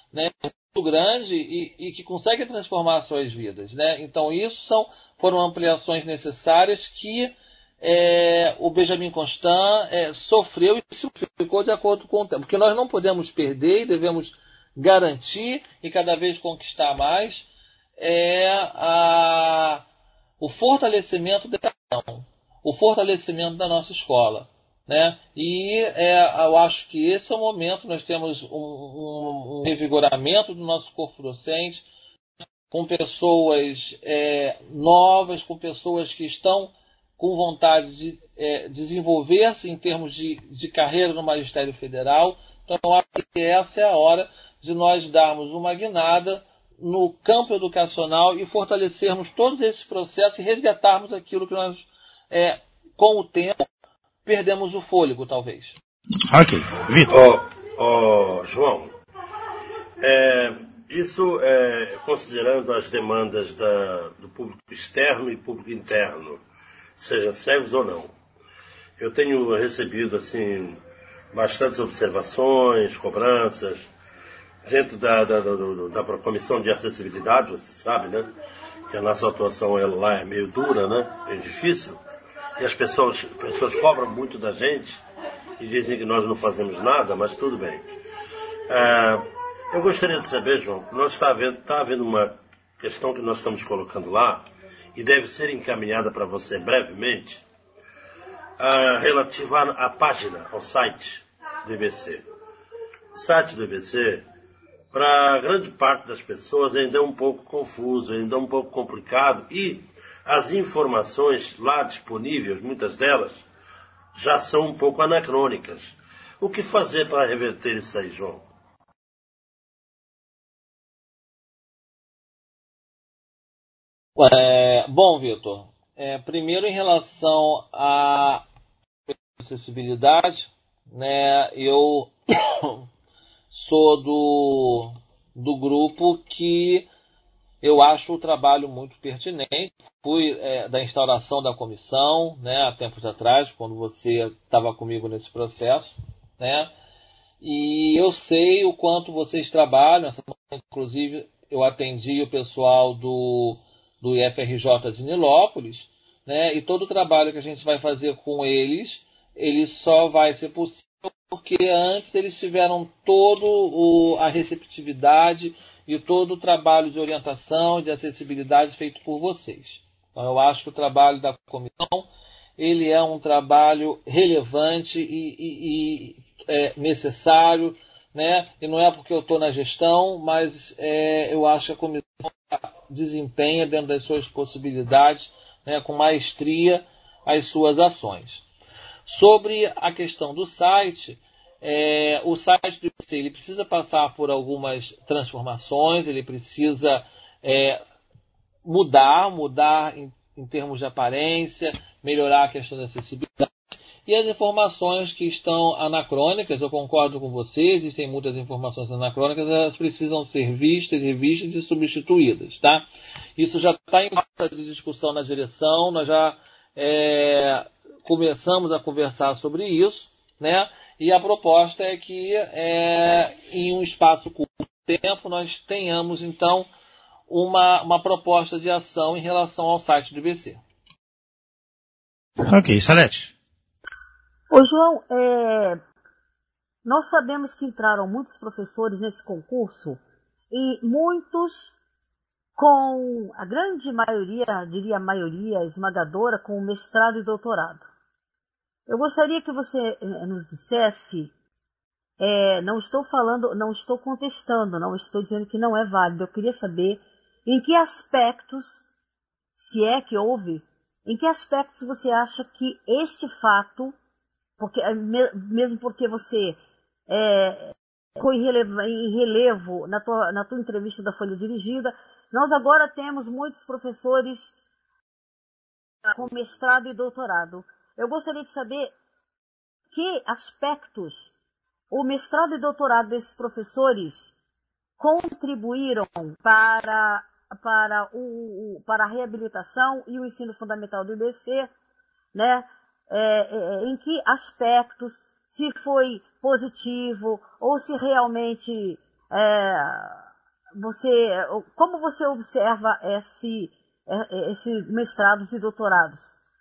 né, muito grande e, e que consegue transformar suas vidas, né? Então isso são, foram ampliações necessárias que é, o Benjamin Constant é, sofreu e se ficou de acordo com o tempo. Porque nós não podemos perder e devemos garantir e cada vez conquistar mais é, a, o fortalecimento da educação, o fortalecimento da nossa escola. Né? E é, eu acho que esse é o momento, nós temos um, um, um revigoramento do nosso corpo docente, com pessoas é, novas, com pessoas que estão com vontade de é, desenvolver-se em termos de, de carreira no Magistério Federal. Então, eu acho que essa é a hora de nós darmos uma guinada no campo educacional e fortalecermos todos esses processos e resgatarmos aquilo que nós, é, com o tempo, perdemos o fôlego, talvez. Ok. Vitor. Ó, oh, oh, João, é, isso é, considerando as demandas da, do público externo e público interno, seja cegos ou não. Eu tenho recebido, assim, bastantes observações, cobranças, dentro da, da, da, da Comissão de Acessibilidade, você sabe, né? Que a nossa atuação ela lá é meio dura, né? É difícil. E as pessoas, pessoas cobram muito da gente e dizem que nós não fazemos nada, mas tudo bem. É, eu gostaria de saber, João, nós está havendo, está havendo uma questão que nós estamos colocando lá e deve ser encaminhada para você brevemente, uh, relativa à, à página, ao site do I B C. O site do I B C, para grande parte das pessoas, ainda é um pouco confuso, ainda é um pouco complicado e as informações lá disponíveis, muitas delas, já são um pouco anacrônicas. O que fazer para reverter isso aí, João? É, bom, Vitor, é, primeiro em relação à acessibilidade, né, eu sou do, do grupo que eu acho o trabalho muito pertinente. Fui é, da instauração da comissão, né, há tempos atrás, quando você estava comigo nesse processo, né, e eu sei o quanto vocês trabalham. Inclusive, eu atendi o pessoal do, do I F R J de Nilópolis, né, e todo o trabalho que a gente vai fazer com eles, ele só vai ser possível porque antes eles tiveram toda a receptividade e todo o trabalho de orientação, de acessibilidade feito por vocês. Então, eu acho que o trabalho da comissão ele é um trabalho relevante e, e, e é, necessário, né? E não é porque eu estou na gestão, mas é, eu acho que a comissão desempenha dentro das suas possibilidades, né, com maestria, as suas ações. Sobre a questão do site, é, o site do I B C ele precisa passar por algumas transformações, ele precisa é, mudar, mudar em, em termos de aparência, melhorar a questão da acessibilidade. E as informações que estão anacrônicas, eu concordo com vocês, existem muitas informações anacrônicas, elas precisam ser vistas, revistas e substituídas, tá? Isso já está em fase de discussão na direção, nós já é, começamos a conversar sobre isso, né? E a proposta é que é, em um espaço curto de tempo nós tenhamos, então, uma, uma proposta de ação em relação ao site do I B C. Ok, Salete. Ô João, é, nós sabemos que entraram muitos professores nesse concurso e muitos com a grande maioria, diria a maioria esmagadora, com mestrado e doutorado. Eu gostaria que você nos dissesse, é, não estou falando, não estou contestando, não estou dizendo que não é válido, eu queria saber em que aspectos, se é que houve, em que aspectos você acha que este fato, porque, mesmo porque você é, foi em relevo na tua, na tua entrevista da Folha Dirigida, nós agora temos muitos professores com mestrado e doutorado. Eu gostaria de saber que aspectos o mestrado e doutorado desses professores contribuíram para, para, o, para a reabilitação e o ensino fundamental do I B C, né? É, é, em que aspectos, se foi positivo ou se realmente é, você, como você observa esse, esse mestrados e doutorados?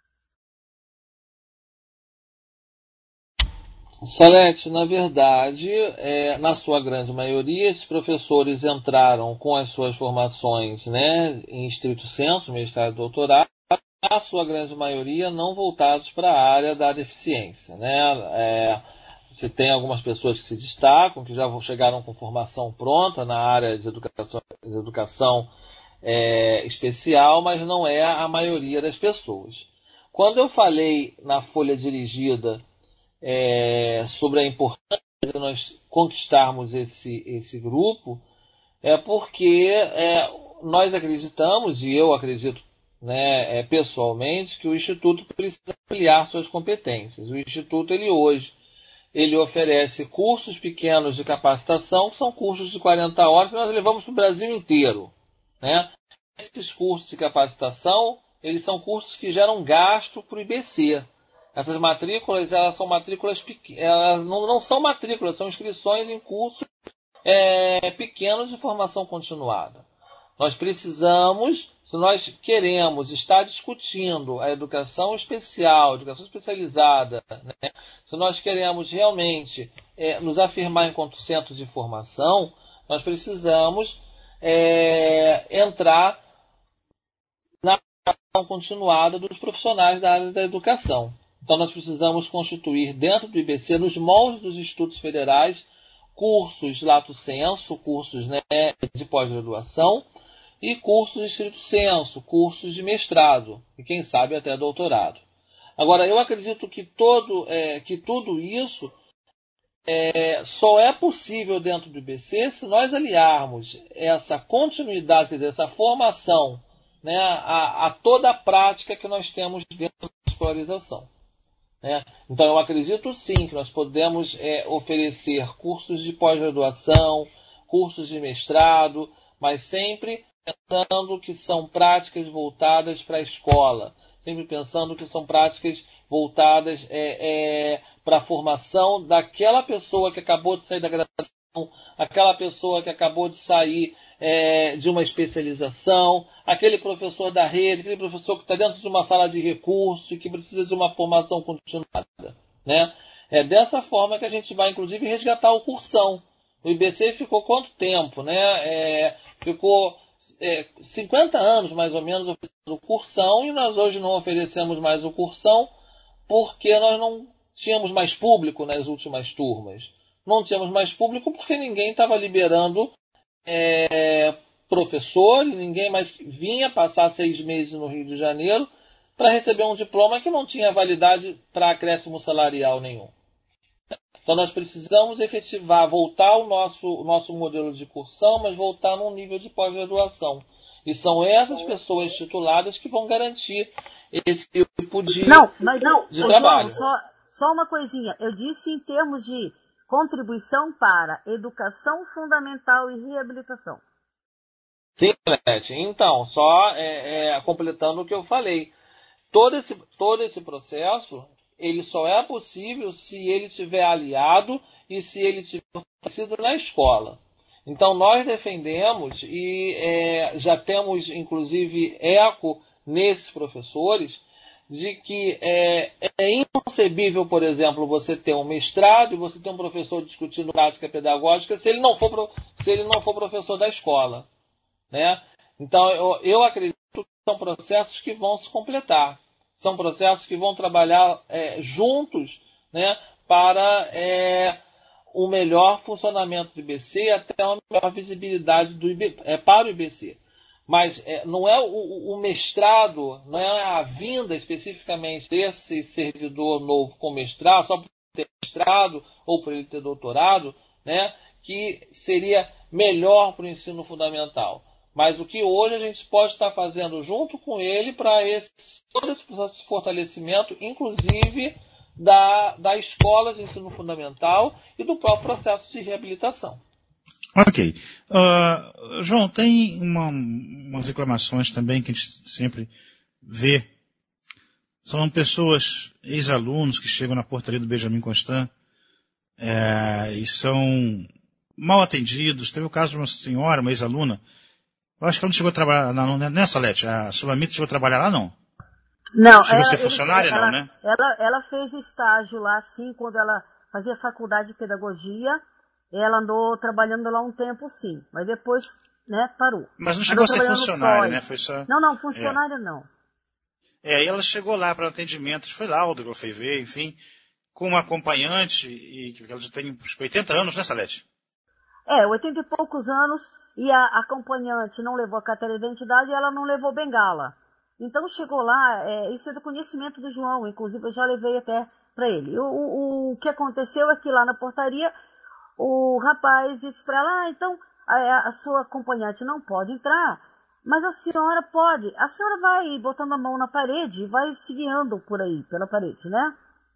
Salete, na verdade, é, na sua grande maioria, esses professores entraram com as suas formações, né, em estrito senso, mestrado e doutorado, a sua grande maioria não voltados para a área da deficiência, né? É, você tem algumas pessoas que se destacam, que já chegaram com formação pronta na área de educação, de educação é, especial, mas não é a maioria das pessoas. Quando eu falei na folha dirigida é, sobre a importância de nós conquistarmos esse, esse grupo, é porque é, nós acreditamos, e eu acredito, né, é, pessoalmente, que o Instituto precisa ampliar suas competências. O Instituto, ele hoje, ele oferece cursos pequenos de capacitação, que são cursos de quarenta horas, que nós levamos para o Brasil inteiro, né? Esses cursos de capacitação, eles são cursos que geram gasto para o I B C. Essas matrículas, elas são matrículas pequenas, elas não, não são matrículas, são inscrições em cursos é, pequenos de formação continuada. Nós precisamos, se nós queremos estar discutindo a educação especial, a educação especializada, né? Se nós queremos realmente é, nos afirmar enquanto centros de formação, nós precisamos é, entrar na formação continuada dos profissionais da área da educação. Então nós precisamos constituir dentro do I B C, nos moldes dos institutos federais, cursos lato sensu, cursos, né, de pós-graduação, e cursos de estrito sensu, cursos de mestrado, e quem sabe até doutorado. Agora, eu acredito que, todo, é, que tudo isso é, só é possível dentro do I B C se nós aliarmos essa continuidade, essa formação, né, a, a toda a prática que nós temos dentro da escolarização. Né? Então, eu acredito sim que nós podemos é, oferecer cursos de pós-graduação, cursos de mestrado, mas sempre pensando que são práticas voltadas para a escola, sempre pensando que são práticas voltadas é, é, para a formação daquela pessoa que acabou de sair da graduação, aquela pessoa que acabou de sair é, de uma especialização, aquele professor da rede, aquele professor que está dentro de uma sala de recursos e que precisa de uma formação continuada. Né? É dessa forma que a gente vai, inclusive, resgatar o cursão. O I B C ficou quanto tempo? Né? É, ficou é, cinquenta anos, mais ou menos, oferecendo o cursão, e nós hoje não oferecemos mais o cursão porque nós não tínhamos mais público nas últimas turmas. Não tínhamos mais público porque ninguém estava liberando é, professor, e ninguém mais vinha passar seis meses no Rio de Janeiro para receber um diploma que não tinha validade para acréscimo salarial nenhum. Então nós precisamos efetivar, voltar o nosso, o nosso modelo de cursão, mas voltar num nível de pós-graduação. E são essas pessoas tituladas que vão garantir esse tipo de, não, mas não, de trabalho. João, só, só uma coisinha. Eu disse em termos de contribuição para educação fundamental e reabilitação. Sim, Lete. Então, só é, é, completando o que eu falei. Todo esse, todo esse processo, ele só é possível se ele estiver aliado e se ele tiver sido na escola. Então, nós defendemos e é, já temos, inclusive, eco nesses professores, de que é, é inconcebível, por exemplo, você ter um mestrado e você ter um professor discutindo prática pedagógica se ele não for, pro, se ele não for professor da escola. Né? Então, eu, eu acredito que são processos que vão se completar. São processos que vão trabalhar é, juntos, né, para é, o melhor funcionamento do I B C e até uma melhor visibilidade do I B C, é, para o I B C. Mas é, não é o, o mestrado, não é a vinda especificamente desse servidor novo com mestrado, só por ter mestrado ou por ele ter doutorado, né, que seria melhor para o ensino fundamental. Mas o que hoje a gente pode estar fazendo junto com ele para esse, todo esse processo de fortalecimento, inclusive da, da escola de ensino fundamental e do próprio processo de reabilitação. Ok. Uh, João, tem uma, umas reclamações também que a gente sempre vê. São pessoas, ex-alunos, que chegam na portaria do Benjamin Constant é, e são mal atendidos. Teve o caso de uma senhora, uma ex-aluna. Eu acho que ela não chegou a trabalhar, não, nessa Salete, a Sulamita chegou a trabalhar lá, não? Não, chegou ela, a ser funcionária, ela, não, né? Ela, ela fez estágio lá, sim, quando ela fazia faculdade de pedagogia. Ela andou trabalhando lá um tempo, sim. Mas depois, né, parou. Mas não chegou andou a ser funcionária, né? Foi só... Não, não, funcionária é. não. É, e ela chegou lá para atendimento, foi lá, o que eu fui ver, enfim, com uma acompanhante, e que ela já tem oitenta anos, né, Salete? É, oitenta e poucos anos, e a acompanhante não levou a carteira de identidade e ela não levou bengala. Então chegou lá, é, isso é do conhecimento do João, inclusive eu já levei até para ele. O, o, o que aconteceu é que lá na portaria, o rapaz disse para ela, ah, então a, a sua acompanhante não pode entrar, mas a senhora pode. A senhora vai botando a mão na parede e vai se guiando por aí, pela parede, né?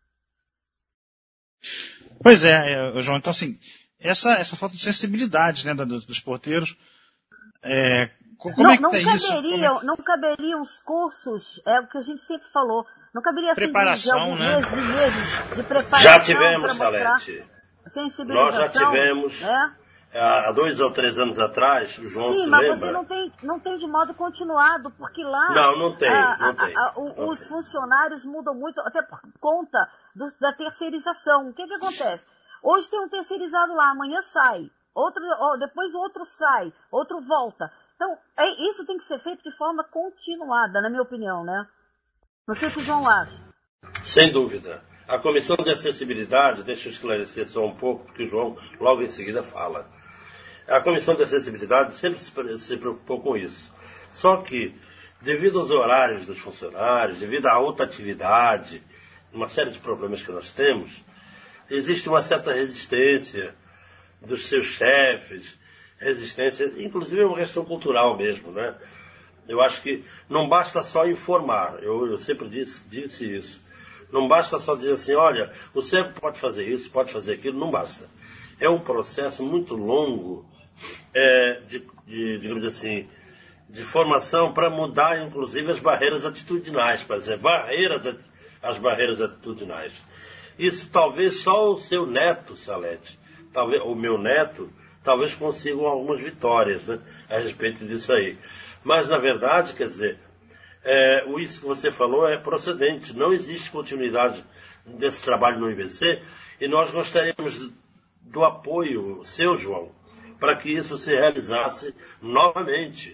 Pois é, é João, então assim, essa, essa falta de sensibilidade, né, dos, dos porteiros, é, como não, é que não tá caberiam, isso? É que... Não caberiam os cursos, é o que a gente sempre falou, não caberia assim, preparação, de né? meses e meses de preparação. Já tivemos, Salete. Nós já tivemos, né? há dois ou três anos atrás, o João Sim, se mas lembra? você não tem, não tem de modo continuado, porque lá não, não tem, a, não tem, a, a, o, não os tem. funcionários mudam muito, até por conta do, da terceirização. O que que acontece? Hoje tem um terceirizado lá, amanhã sai, outro, depois outro sai, outro volta. Então, é, isso tem que ser feito de forma continuada, na minha opinião, né? Não sei o que o João acha. Sem dúvida. A Comissão de Acessibilidade, deixa eu esclarecer só um pouco, porque o João logo em seguida fala. A Comissão de Acessibilidade sempre se preocupou com isso. Só que, devido aos horários dos funcionários, devido à alta atividade, uma série de problemas que nós temos, existe uma certa resistência dos seus chefes, resistência, inclusive é uma questão cultural mesmo, né? Eu acho que não basta só informar, eu, eu sempre disse, disse isso. Não basta só dizer assim, olha, o cego pode fazer isso, pode fazer aquilo, não basta. É um processo muito longo é, de, de, digamos assim, de formação para mudar, inclusive, as barreiras atitudinais, para dizer, barreiras, as barreiras atitudinais. Isso talvez só o seu neto, Salete, talvez, o meu neto, talvez consigam algumas vitórias, né, a respeito disso aí. Mas, na verdade, quer dizer, é, isso que você falou é procedente. Não existe continuidade desse trabalho no I B C e nós gostaríamos do apoio seu, João, para que isso se realizasse novamente.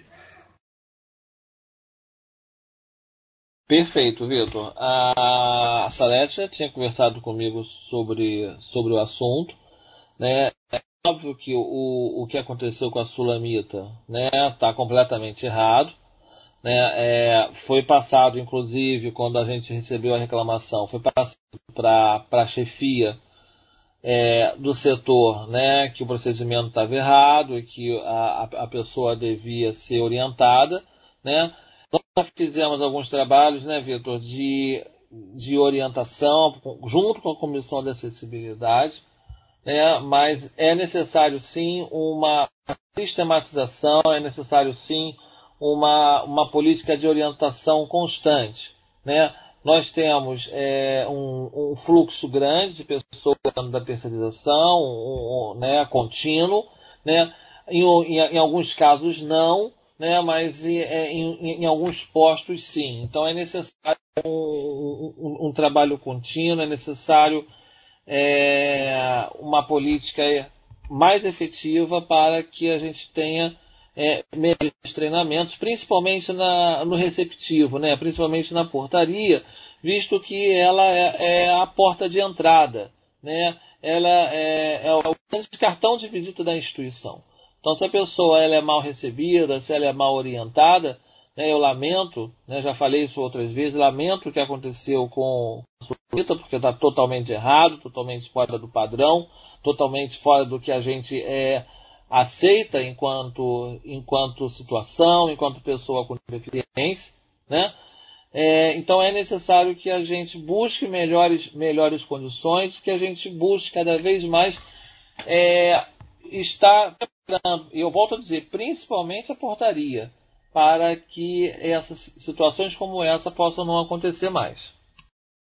Perfeito, Vitor. A Salete tinha conversado comigo sobre, sobre o assunto, né? É óbvio que o, o que aconteceu com a Sulamita, né, está completamente errado. Né, é, foi passado, inclusive, quando a gente recebeu a reclamação, foi passado para a chefia é, do setor, né, que o procedimento estava errado e que a, a pessoa devia ser orientada. Né. Nós fizemos alguns trabalhos, né, Vitor, de, de orientação, junto com a Comissão de Acessibilidade, né, mas é necessário, sim, uma sistematização, é necessário, sim, Uma, uma política de orientação constante. Né? Nós temos é, um, um fluxo grande de pessoas da terceirização, um, um, né, contínuo, né? em, em, em alguns casos não, né? Mas em, em, em alguns postos sim. Então é necessário um, um, um trabalho contínuo, é necessário é, uma política mais efetiva para que a gente tenha É, melhores treinamentos, principalmente na, no receptivo, né? Principalmente na portaria, visto que ela é, é a porta de entrada, né? Ela é, é o cartão de visita da instituição. Então, se a pessoa ela é mal recebida, se ela é mal orientada, né, eu lamento, né, já falei isso outras vezes, lamento o que aconteceu com a Sulamita, porque está totalmente errado, totalmente fora do padrão, totalmente fora do que a gente é aceita enquanto, enquanto situação, enquanto pessoa com deficiência, né? É, então é necessário que a gente busque melhores, melhores condições, que a gente busque cada vez mais é, estar preparando, e eu volto a dizer, principalmente a portaria, para que essas situações como essa possam não acontecer mais.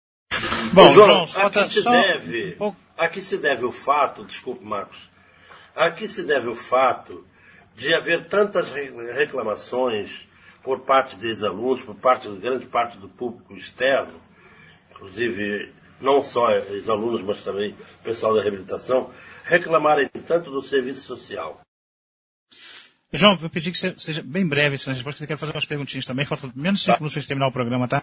Bom, João, a que se deve, a que se deve o fato, desculpe, Marcos, A que se deve o fato de haver tantas reclamações por parte dos alunos, por parte de grande parte do público externo, inclusive não só os alunos, mas também o pessoal da reabilitação, reclamarem tanto do serviço social? João, eu pedi que você seja bem breve essa resposta, porque eu quero fazer umas perguntinhas também. Falta menos cinco minutos para terminar o programa, tá?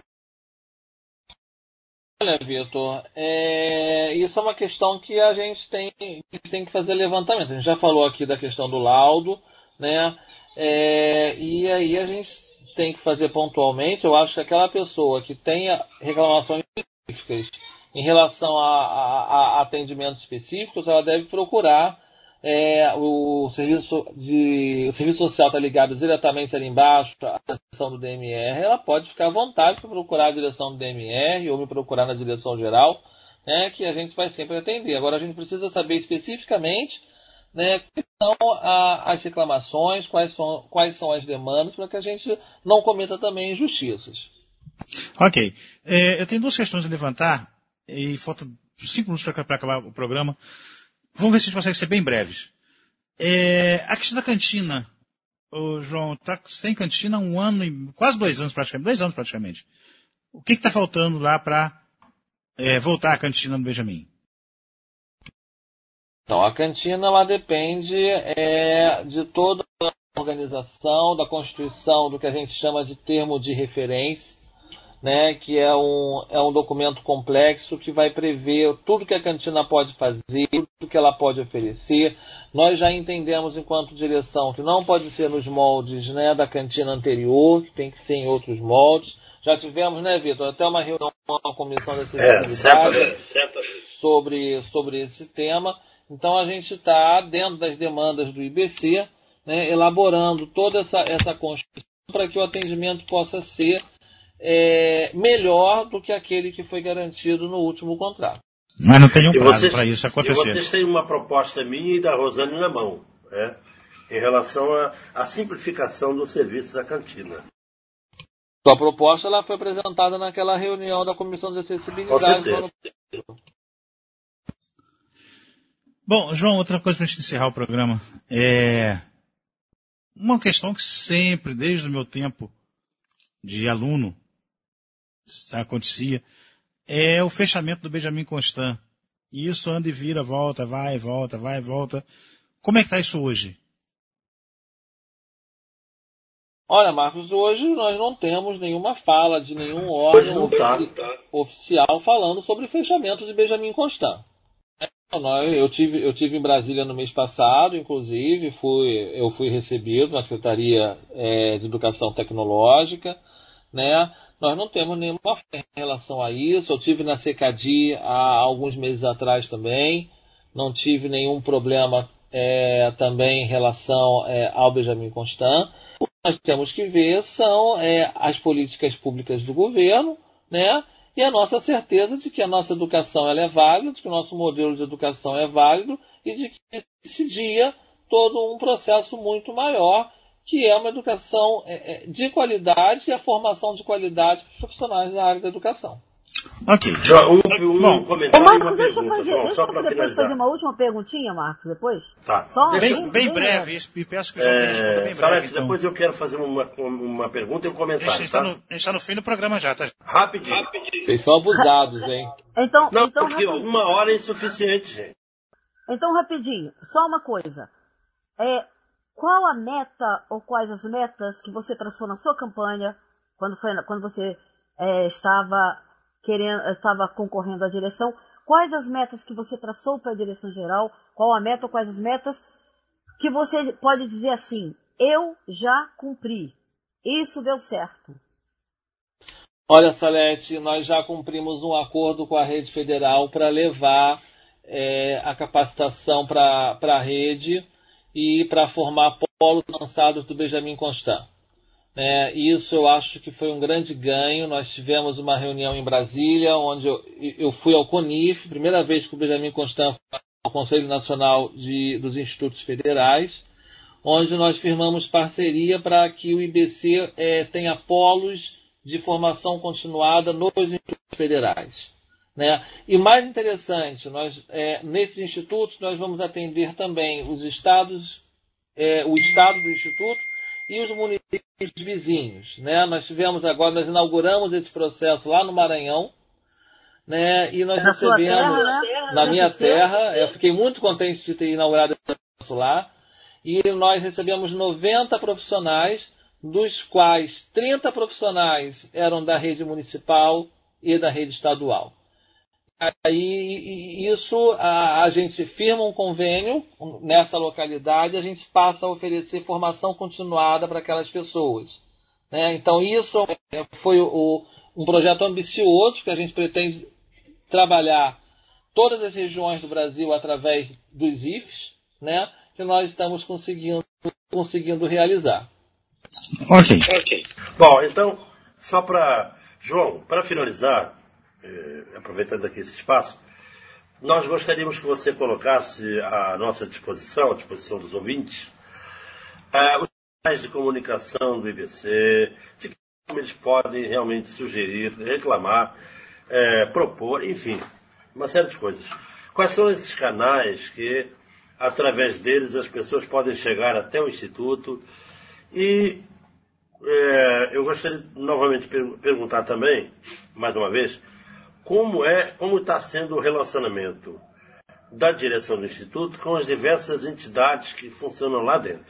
Olha, Vitor, é... isso é uma questão que a gente tem, tem que fazer levantamento. A gente já falou aqui da questão do laudo, né? É... E aí a gente tem que fazer pontualmente. Eu acho que aquela pessoa que tenha reclamações específicas em relação a, a, a atendimentos específicos, ela deve procurar é, o serviço de o serviço social está ligado diretamente ali embaixo, a direção do D M R. Ela pode ficar à vontade para procurar a direção do D M R ou me procurar na direção geral, né, que a gente vai sempre atender. Agora a gente precisa saber especificamente, né, quais são a, as reclamações, quais são, quais são as demandas, para que a gente não cometa também injustiças. Ok. É, eu tenho duas questões a levantar, e faltam cinco minutos para acabar o programa. Vamos ver se a gente consegue ser bem breves. É, a questão da cantina. O João está sem cantina há um ano, e quase dois anos praticamente, dois anos praticamente. O que está faltando lá para é, voltar à cantina no Benjamin? Então, a cantina ela depende é, de toda a organização, da constituição do que a gente chama de termo de referência, né, que é um, é um documento complexo que vai prever tudo que a cantina pode fazer, tudo que ela pode oferecer. Nós já entendemos, enquanto direção, que não pode ser nos moldes, né, da cantina anterior, que tem que ser em outros moldes. Já tivemos, né, Vitor, até uma reunião com a Comissão de Acessibilidade é, sobre, sobre esse tema. Então, a gente está, dentro das demandas do I B C, né, elaborando toda essa, essa construção para que o atendimento possa ser é, melhor do que aquele que foi garantido no último contrato. Mas não tem um prazo para isso acontecer. E vocês têm uma proposta minha e da Rosane na mão, né, em relação à simplificação do serviço da cantina. A proposta ela foi apresentada naquela reunião da Comissão de Acessibilidade. Bom, João, outra coisa para a gente encerrar o programa. É uma questão que sempre, desde o meu tempo de aluno, acontecia, é o fechamento do Benjamin Constant. E isso anda e vira, volta, vai, volta, vai, volta. Como é que está isso hoje? Olha, Marcos, hoje nós não temos nenhuma fala de nenhum órgão ofici- oficial falando sobre fechamento de Benjamin Constant. Eu tive, eu tive em Brasília no mês passado, inclusive, fui, eu fui recebido na Secretaria é, de Educação Tecnológica, né? Nós não temos nenhuma fala em relação a isso. Eu tive na Secadi há alguns meses atrás também, não tive nenhum problema é, também em relação é, ao Benjamin Constant. O que nós temos que ver são é, as políticas públicas do governo, né? E a nossa certeza de que a nossa educação ela é válida, de que o nosso modelo de educação é válido e de que incidia todo um processo muito maior, que é uma educação de qualidade e a formação de qualidade para os profissionais da área da educação. Ok. Um, um, Bom, um comentário Ô, Marcos, e uma deixa eu pergunta, fazer, João, deixa só eu para depois finalizar. fazer uma última perguntinha, Marcos, depois? Tá. Só Deixa- Bem, bem breve, e peço que o João responda bem breve. Salete, Então. depois eu quero fazer uma, uma pergunta e um A comentário, gente está tá? no, a gente tá no fim do programa já, tá? Rapidinho. Vocês são abusados, hein? Então, Não, então, porque rapidinho. uma hora é insuficiente, gente. Então, rapidinho, só uma coisa. É, qual a meta ou quais as metas que você traçou na sua campanha quando, foi, quando você é, estava, querendo, estava concorrendo à direção? Quais as metas que você traçou para a direção geral? Qual a meta ou quais as metas que você pode dizer assim, eu já cumpri, isso deu certo? Olha, Salete, nós já cumprimos um acordo com a rede federal para levar é, a capacitação para a rede e para formar polos lançados do Benjamin Constant. É, isso eu acho que foi um grande ganho. Nós tivemos uma reunião em Brasília, onde eu, eu fui ao CONIF, primeira vez que o Benjamin Constant foi ao Conselho Nacional de, dos Institutos Federais, onde nós firmamos parceria para que o I B C é, tenha polos de formação continuada nos institutos federais. Né? E mais interessante, nós, é, nesses institutos nós vamos atender também os estados, é, o estado do instituto e os municípios vizinhos. Né? Nós tivemos agora, nós inauguramos esse processo lá no Maranhão, né? E nós Na sua recebemos, terra, né? na minha terra, eu fiquei muito contente de ter inaugurado esse processo lá, e nós recebemos noventa profissionais, dos quais trinta profissionais eram da rede municipal e da rede estadual. Aí, isso, a, a gente firma um convênio nessa localidade, a gente passa a oferecer formação continuada para aquelas pessoas. Né? Então, isso foi o, um projeto ambicioso, que a gente pretende trabalhar todas as regiões do Brasil através dos I Fs, né? Que nós estamos conseguindo, conseguindo realizar. Ok. Ok. Bom, então, só para... João, para finalizar, eh, aproveitando aqui esse espaço, nós gostaríamos que você colocasse à nossa disposição, à disposição dos ouvintes, eh, os canais de comunicação do I B C, de como eles podem realmente sugerir, reclamar, eh, propor, enfim, uma série de coisas. Quais são esses canais que, através deles, as pessoas podem chegar até o Instituto? E é, eu gostaria de novamente per- perguntar também, mais uma vez, como é, como está sendo o relacionamento da direção do Instituto com as diversas entidades que funcionam lá dentro.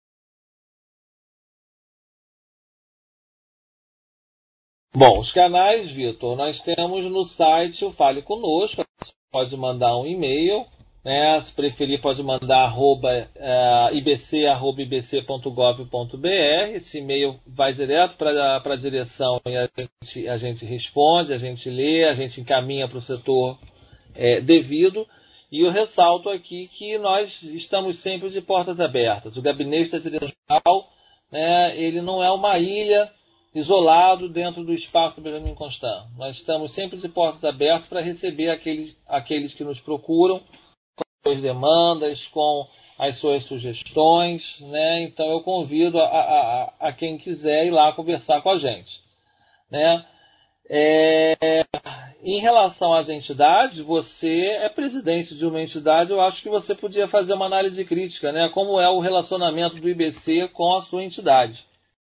Bom, os canais, Vitor, nós temos no site o Fale Conosco, você pode mandar um e-mail, né? Se preferir pode mandar arroba, uh, ibc arroba ibc ponto gov ponto br. Esse e-mail vai direto para a direção e a gente, a gente responde, a gente lê, a gente encaminha para o setor é, devido. E eu ressalto aqui que nós estamos sempre de portas abertas. O gabinete da direção, né, ele não é uma ilha isolado dentro do espaço do Benjamin Constant. Nós estamos sempre de portas abertas para receber aqueles, aqueles que nos procuram com as demandas, com as suas sugestões, né? Então eu convido a, a, a quem quiser ir lá conversar com a gente, né? É, em relação às entidades, você é presidente de uma entidade, eu acho que você podia fazer uma análise crítica, né? Como é o relacionamento do I B C com a sua entidade.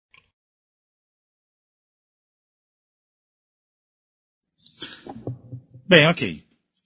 Bem, ok.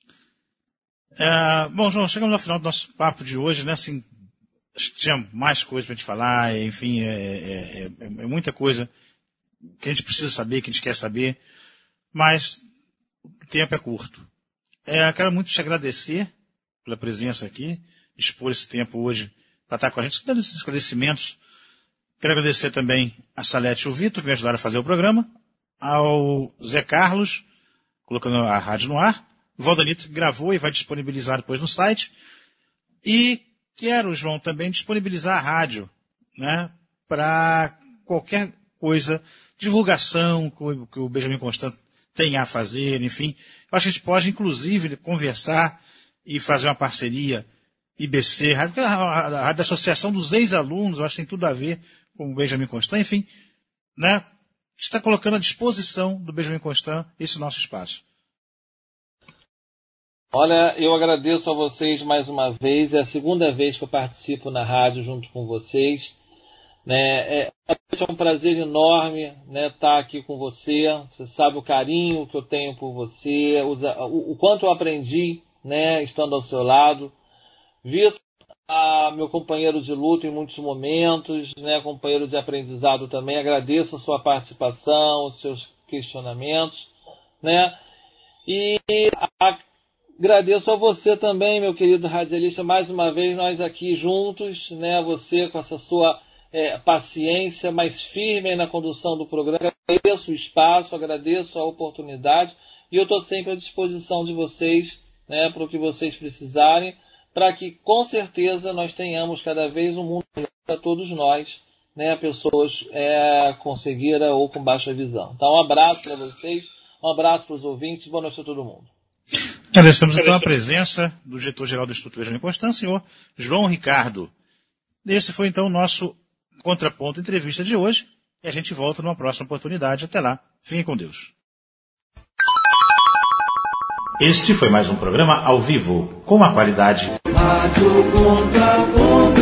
É, bom, João, chegamos ao final do nosso papo de hoje, né? Assim, tinha mais coisa para a gente falar, enfim, é, é, é, é muita coisa que a gente precisa saber, que a gente quer saber, mas o tempo é curto. É, quero muito te agradecer pela presença aqui, dispor esse tempo hoje para estar com a gente, dando esses esclarecimentos. Quero agradecer também a Salete e o Vitor, que me ajudaram a fazer o programa, ao Zé Carlos, colocando a rádio no ar, o Valdanito gravou e vai disponibilizar depois no site. E quero, João, também disponibilizar a rádio, né, para qualquer coisa, divulgação que o Benjamin Constant tem a fazer, enfim. Eu acho que a gente pode, inclusive, conversar e fazer uma parceria I B C, a rádio da Associação dos Ex-Alunos, eu acho que tem tudo a ver com o Benjamin Constant, enfim, né, está colocando à disposição do Benjamin Constant esse nosso espaço. Olha, eu agradeço a vocês mais uma vez, é a segunda vez que eu participo na rádio junto com vocês, né? É, é um prazer enorme, né, estar aqui com você, você sabe o carinho que eu tenho por você, o, o, o quanto eu aprendi, né, estando ao seu lado. Vitor, ah, meu companheiro de luta em muitos momentos, né, companheiro de aprendizado também, agradeço a sua participação, os seus questionamentos, né, e a agradeço a você também, meu querido radialista, mais uma vez nós aqui juntos, né? Você com essa sua é, paciência mais firme na condução do programa. Agradeço o espaço, agradeço a oportunidade e eu estou sempre à disposição de vocês, né? Para o que vocês precisarem, para que com certeza nós tenhamos cada vez um mundo melhor para todos nós, né? Pessoas é, com cegueira ou com baixa visão. Então, um abraço para vocês, um abraço para os ouvintes, boa noite a todo mundo. Agradecemos então a presença do diretor-geral do Instituto Benjamin Constant, senhor João Ricardo. Esse foi então o nosso Contraponto Entrevista de hoje, e a gente volta numa próxima oportunidade. Até lá, fiquem com Deus. Este foi mais um programa ao vivo, com uma qualidade Rádio Contraponto.